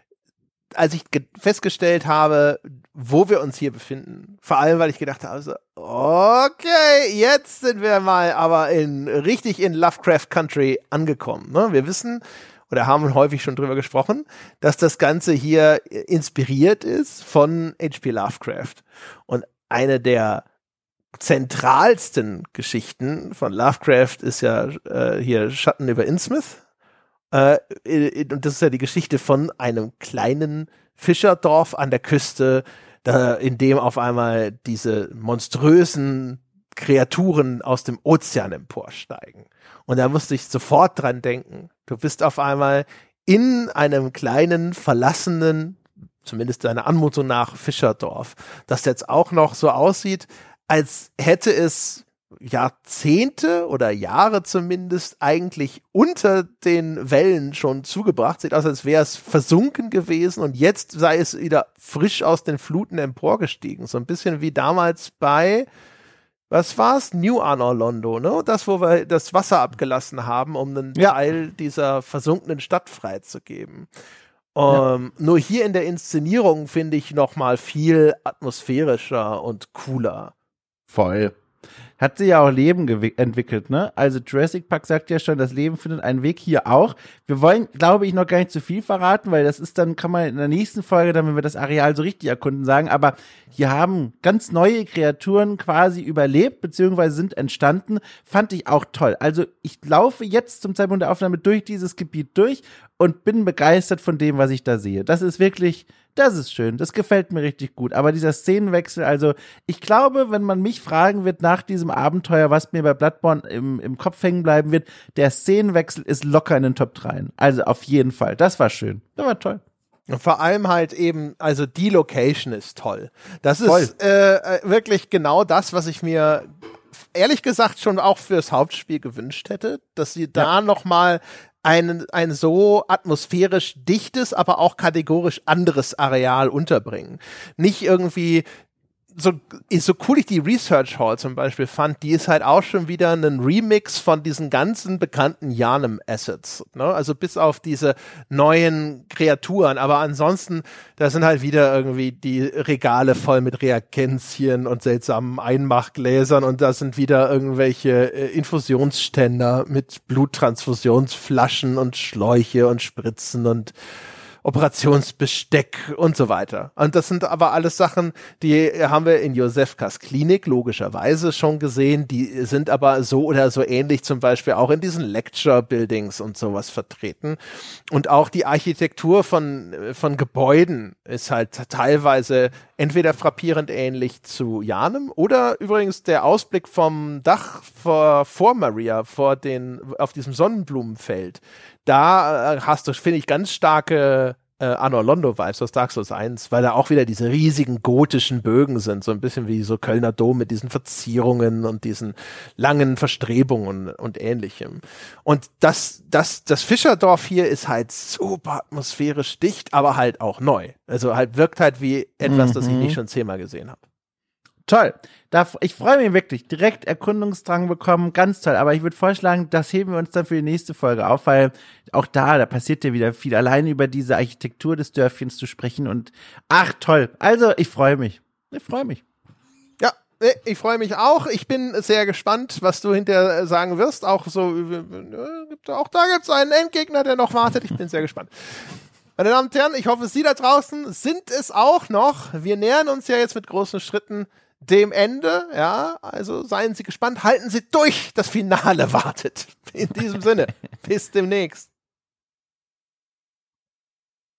als ich ge- festgestellt habe, wo wir uns hier befinden. Vor allem, weil ich gedacht habe, so, okay, jetzt sind wir mal aber in richtig in Lovecraft Country angekommen. Ne? Wir wissen oder haben häufig schon drüber gesprochen, dass das Ganze hier inspiriert ist von H P Lovecraft. Und eine der zentralsten Geschichten von Lovecraft ist ja äh, hier Schatten über Innsmouth. Äh, und das ist ja die Geschichte von einem kleinen Fischerdorf an der Küste, da, in dem auf einmal diese monströsen Kreaturen aus dem Ozean emporsteigen. Und da musste ich sofort dran denken. Du bist auf einmal in einem kleinen, verlassenen, zumindest deiner Anmutung nach, Fischerdorf, das jetzt auch noch so aussieht, als hätte es Jahrzehnte oder Jahre zumindest eigentlich unter den Wellen schon zugebracht. Sieht aus, als wäre es versunken gewesen und jetzt sei es wieder frisch aus den Fluten emporgestiegen. So ein bisschen wie damals bei, was war's? New Anor Londo, ne? Das, wo wir das Wasser abgelassen haben, um einen ja. Teil dieser versunkenen Stadt freizugeben. Um, ja. Nur hier in der Inszenierung finde ich noch mal viel atmosphärischer und cooler. Voll. Hat sie ja auch Leben gew- entwickelt, ne? Also Jurassic Park sagt ja schon, das Leben findet einen Weg, hier auch. Wir wollen, glaube ich, noch gar nicht zu viel verraten, weil das ist dann, kann man in der nächsten Folge, dann, wenn wir das Areal so richtig erkunden, sagen, aber hier haben ganz neue Kreaturen quasi überlebt, beziehungsweise sind entstanden, fand ich auch toll. Also ich laufe jetzt zum Zeitpunkt der Aufnahme durch dieses Gebiet durch und bin begeistert von dem, was ich da sehe. Das ist wirklich, das ist schön, das gefällt mir richtig gut. Aber dieser Szenenwechsel, also ich glaube, wenn man mich fragen wird nach diesem Abenteuer, was mir bei Bloodborne im, im Kopf hängen bleiben wird, der Szenenwechsel ist locker in den Top drei. Also auf jeden Fall, das war schön, das war toll. Und vor allem halt eben, also die Location ist toll. Das Voll. ist äh, wirklich genau das, was ich mir ehrlich gesagt schon auch fürs Hauptspiel gewünscht hätte, dass sie da ja. noch mal ein, ein so atmosphärisch dichtes, aber auch kategorisch anderes Areal unterbringen. Nicht irgendwie so, so cool ich die Research Hall zum Beispiel fand, die ist halt auch schon wieder ein Remix von diesen ganzen bekannten Yharnam-Assets, ne? Also bis auf diese neuen Kreaturen, aber ansonsten, da sind halt wieder irgendwie die Regale voll mit Reagenzien und seltsamen Einmachgläsern und da sind wieder irgendwelche äh, Infusionsständer mit Bluttransfusionsflaschen und Schläuche und Spritzen und Operationsbesteck und so weiter. Und das sind aber alles Sachen, die haben wir in Josefkas Klinik logischerweise schon gesehen, die sind aber so oder so ähnlich zum Beispiel auch in diesen Lecture-Buildings und sowas vertreten. Und auch die Architektur von, von Gebäuden ist halt teilweise entweder frappierend ähnlich zu Janem oder übrigens der Ausblick vom Dach vor, vor Maria, vor den, auf diesem Sonnenblumenfeld. Da äh, hast du, finde ich, ganz starke äh, Anor Londo-Vibes aus Dark Souls eins, weil da auch wieder diese riesigen gotischen Bögen sind, so ein bisschen wie so Kölner Dom mit diesen Verzierungen und diesen langen Verstrebungen und ähnlichem. Und das, das, das Fischerdorf hier ist halt super atmosphärisch dicht, aber halt auch neu. Also halt wirkt halt wie etwas, mhm. das ich nicht schon zehnmal gesehen habe. Toll. Da, ich freue mich wirklich. Direkt Erkundungsdrang bekommen. Ganz toll. Aber ich würde vorschlagen, das heben wir uns dann für die nächste Folge auf, weil auch da, da passiert ja wieder viel. Allein über diese Architektur des Dörfchens zu sprechen und ach, toll. Also, ich freue mich. Ich freue mich. Ja, ich freue mich auch. Ich bin sehr gespannt, was du hinterher sagen wirst. Auch so, auch da gibt es einen Endgegner, der noch wartet. Ich bin sehr gespannt. Meine Damen und Herren, ich hoffe, Sie da draußen sind es auch noch. Wir nähern uns ja jetzt mit großen Schritten dem Ende, ja, also seien Sie gespannt, halten Sie durch, das Finale wartet. In diesem Sinne, bis demnächst.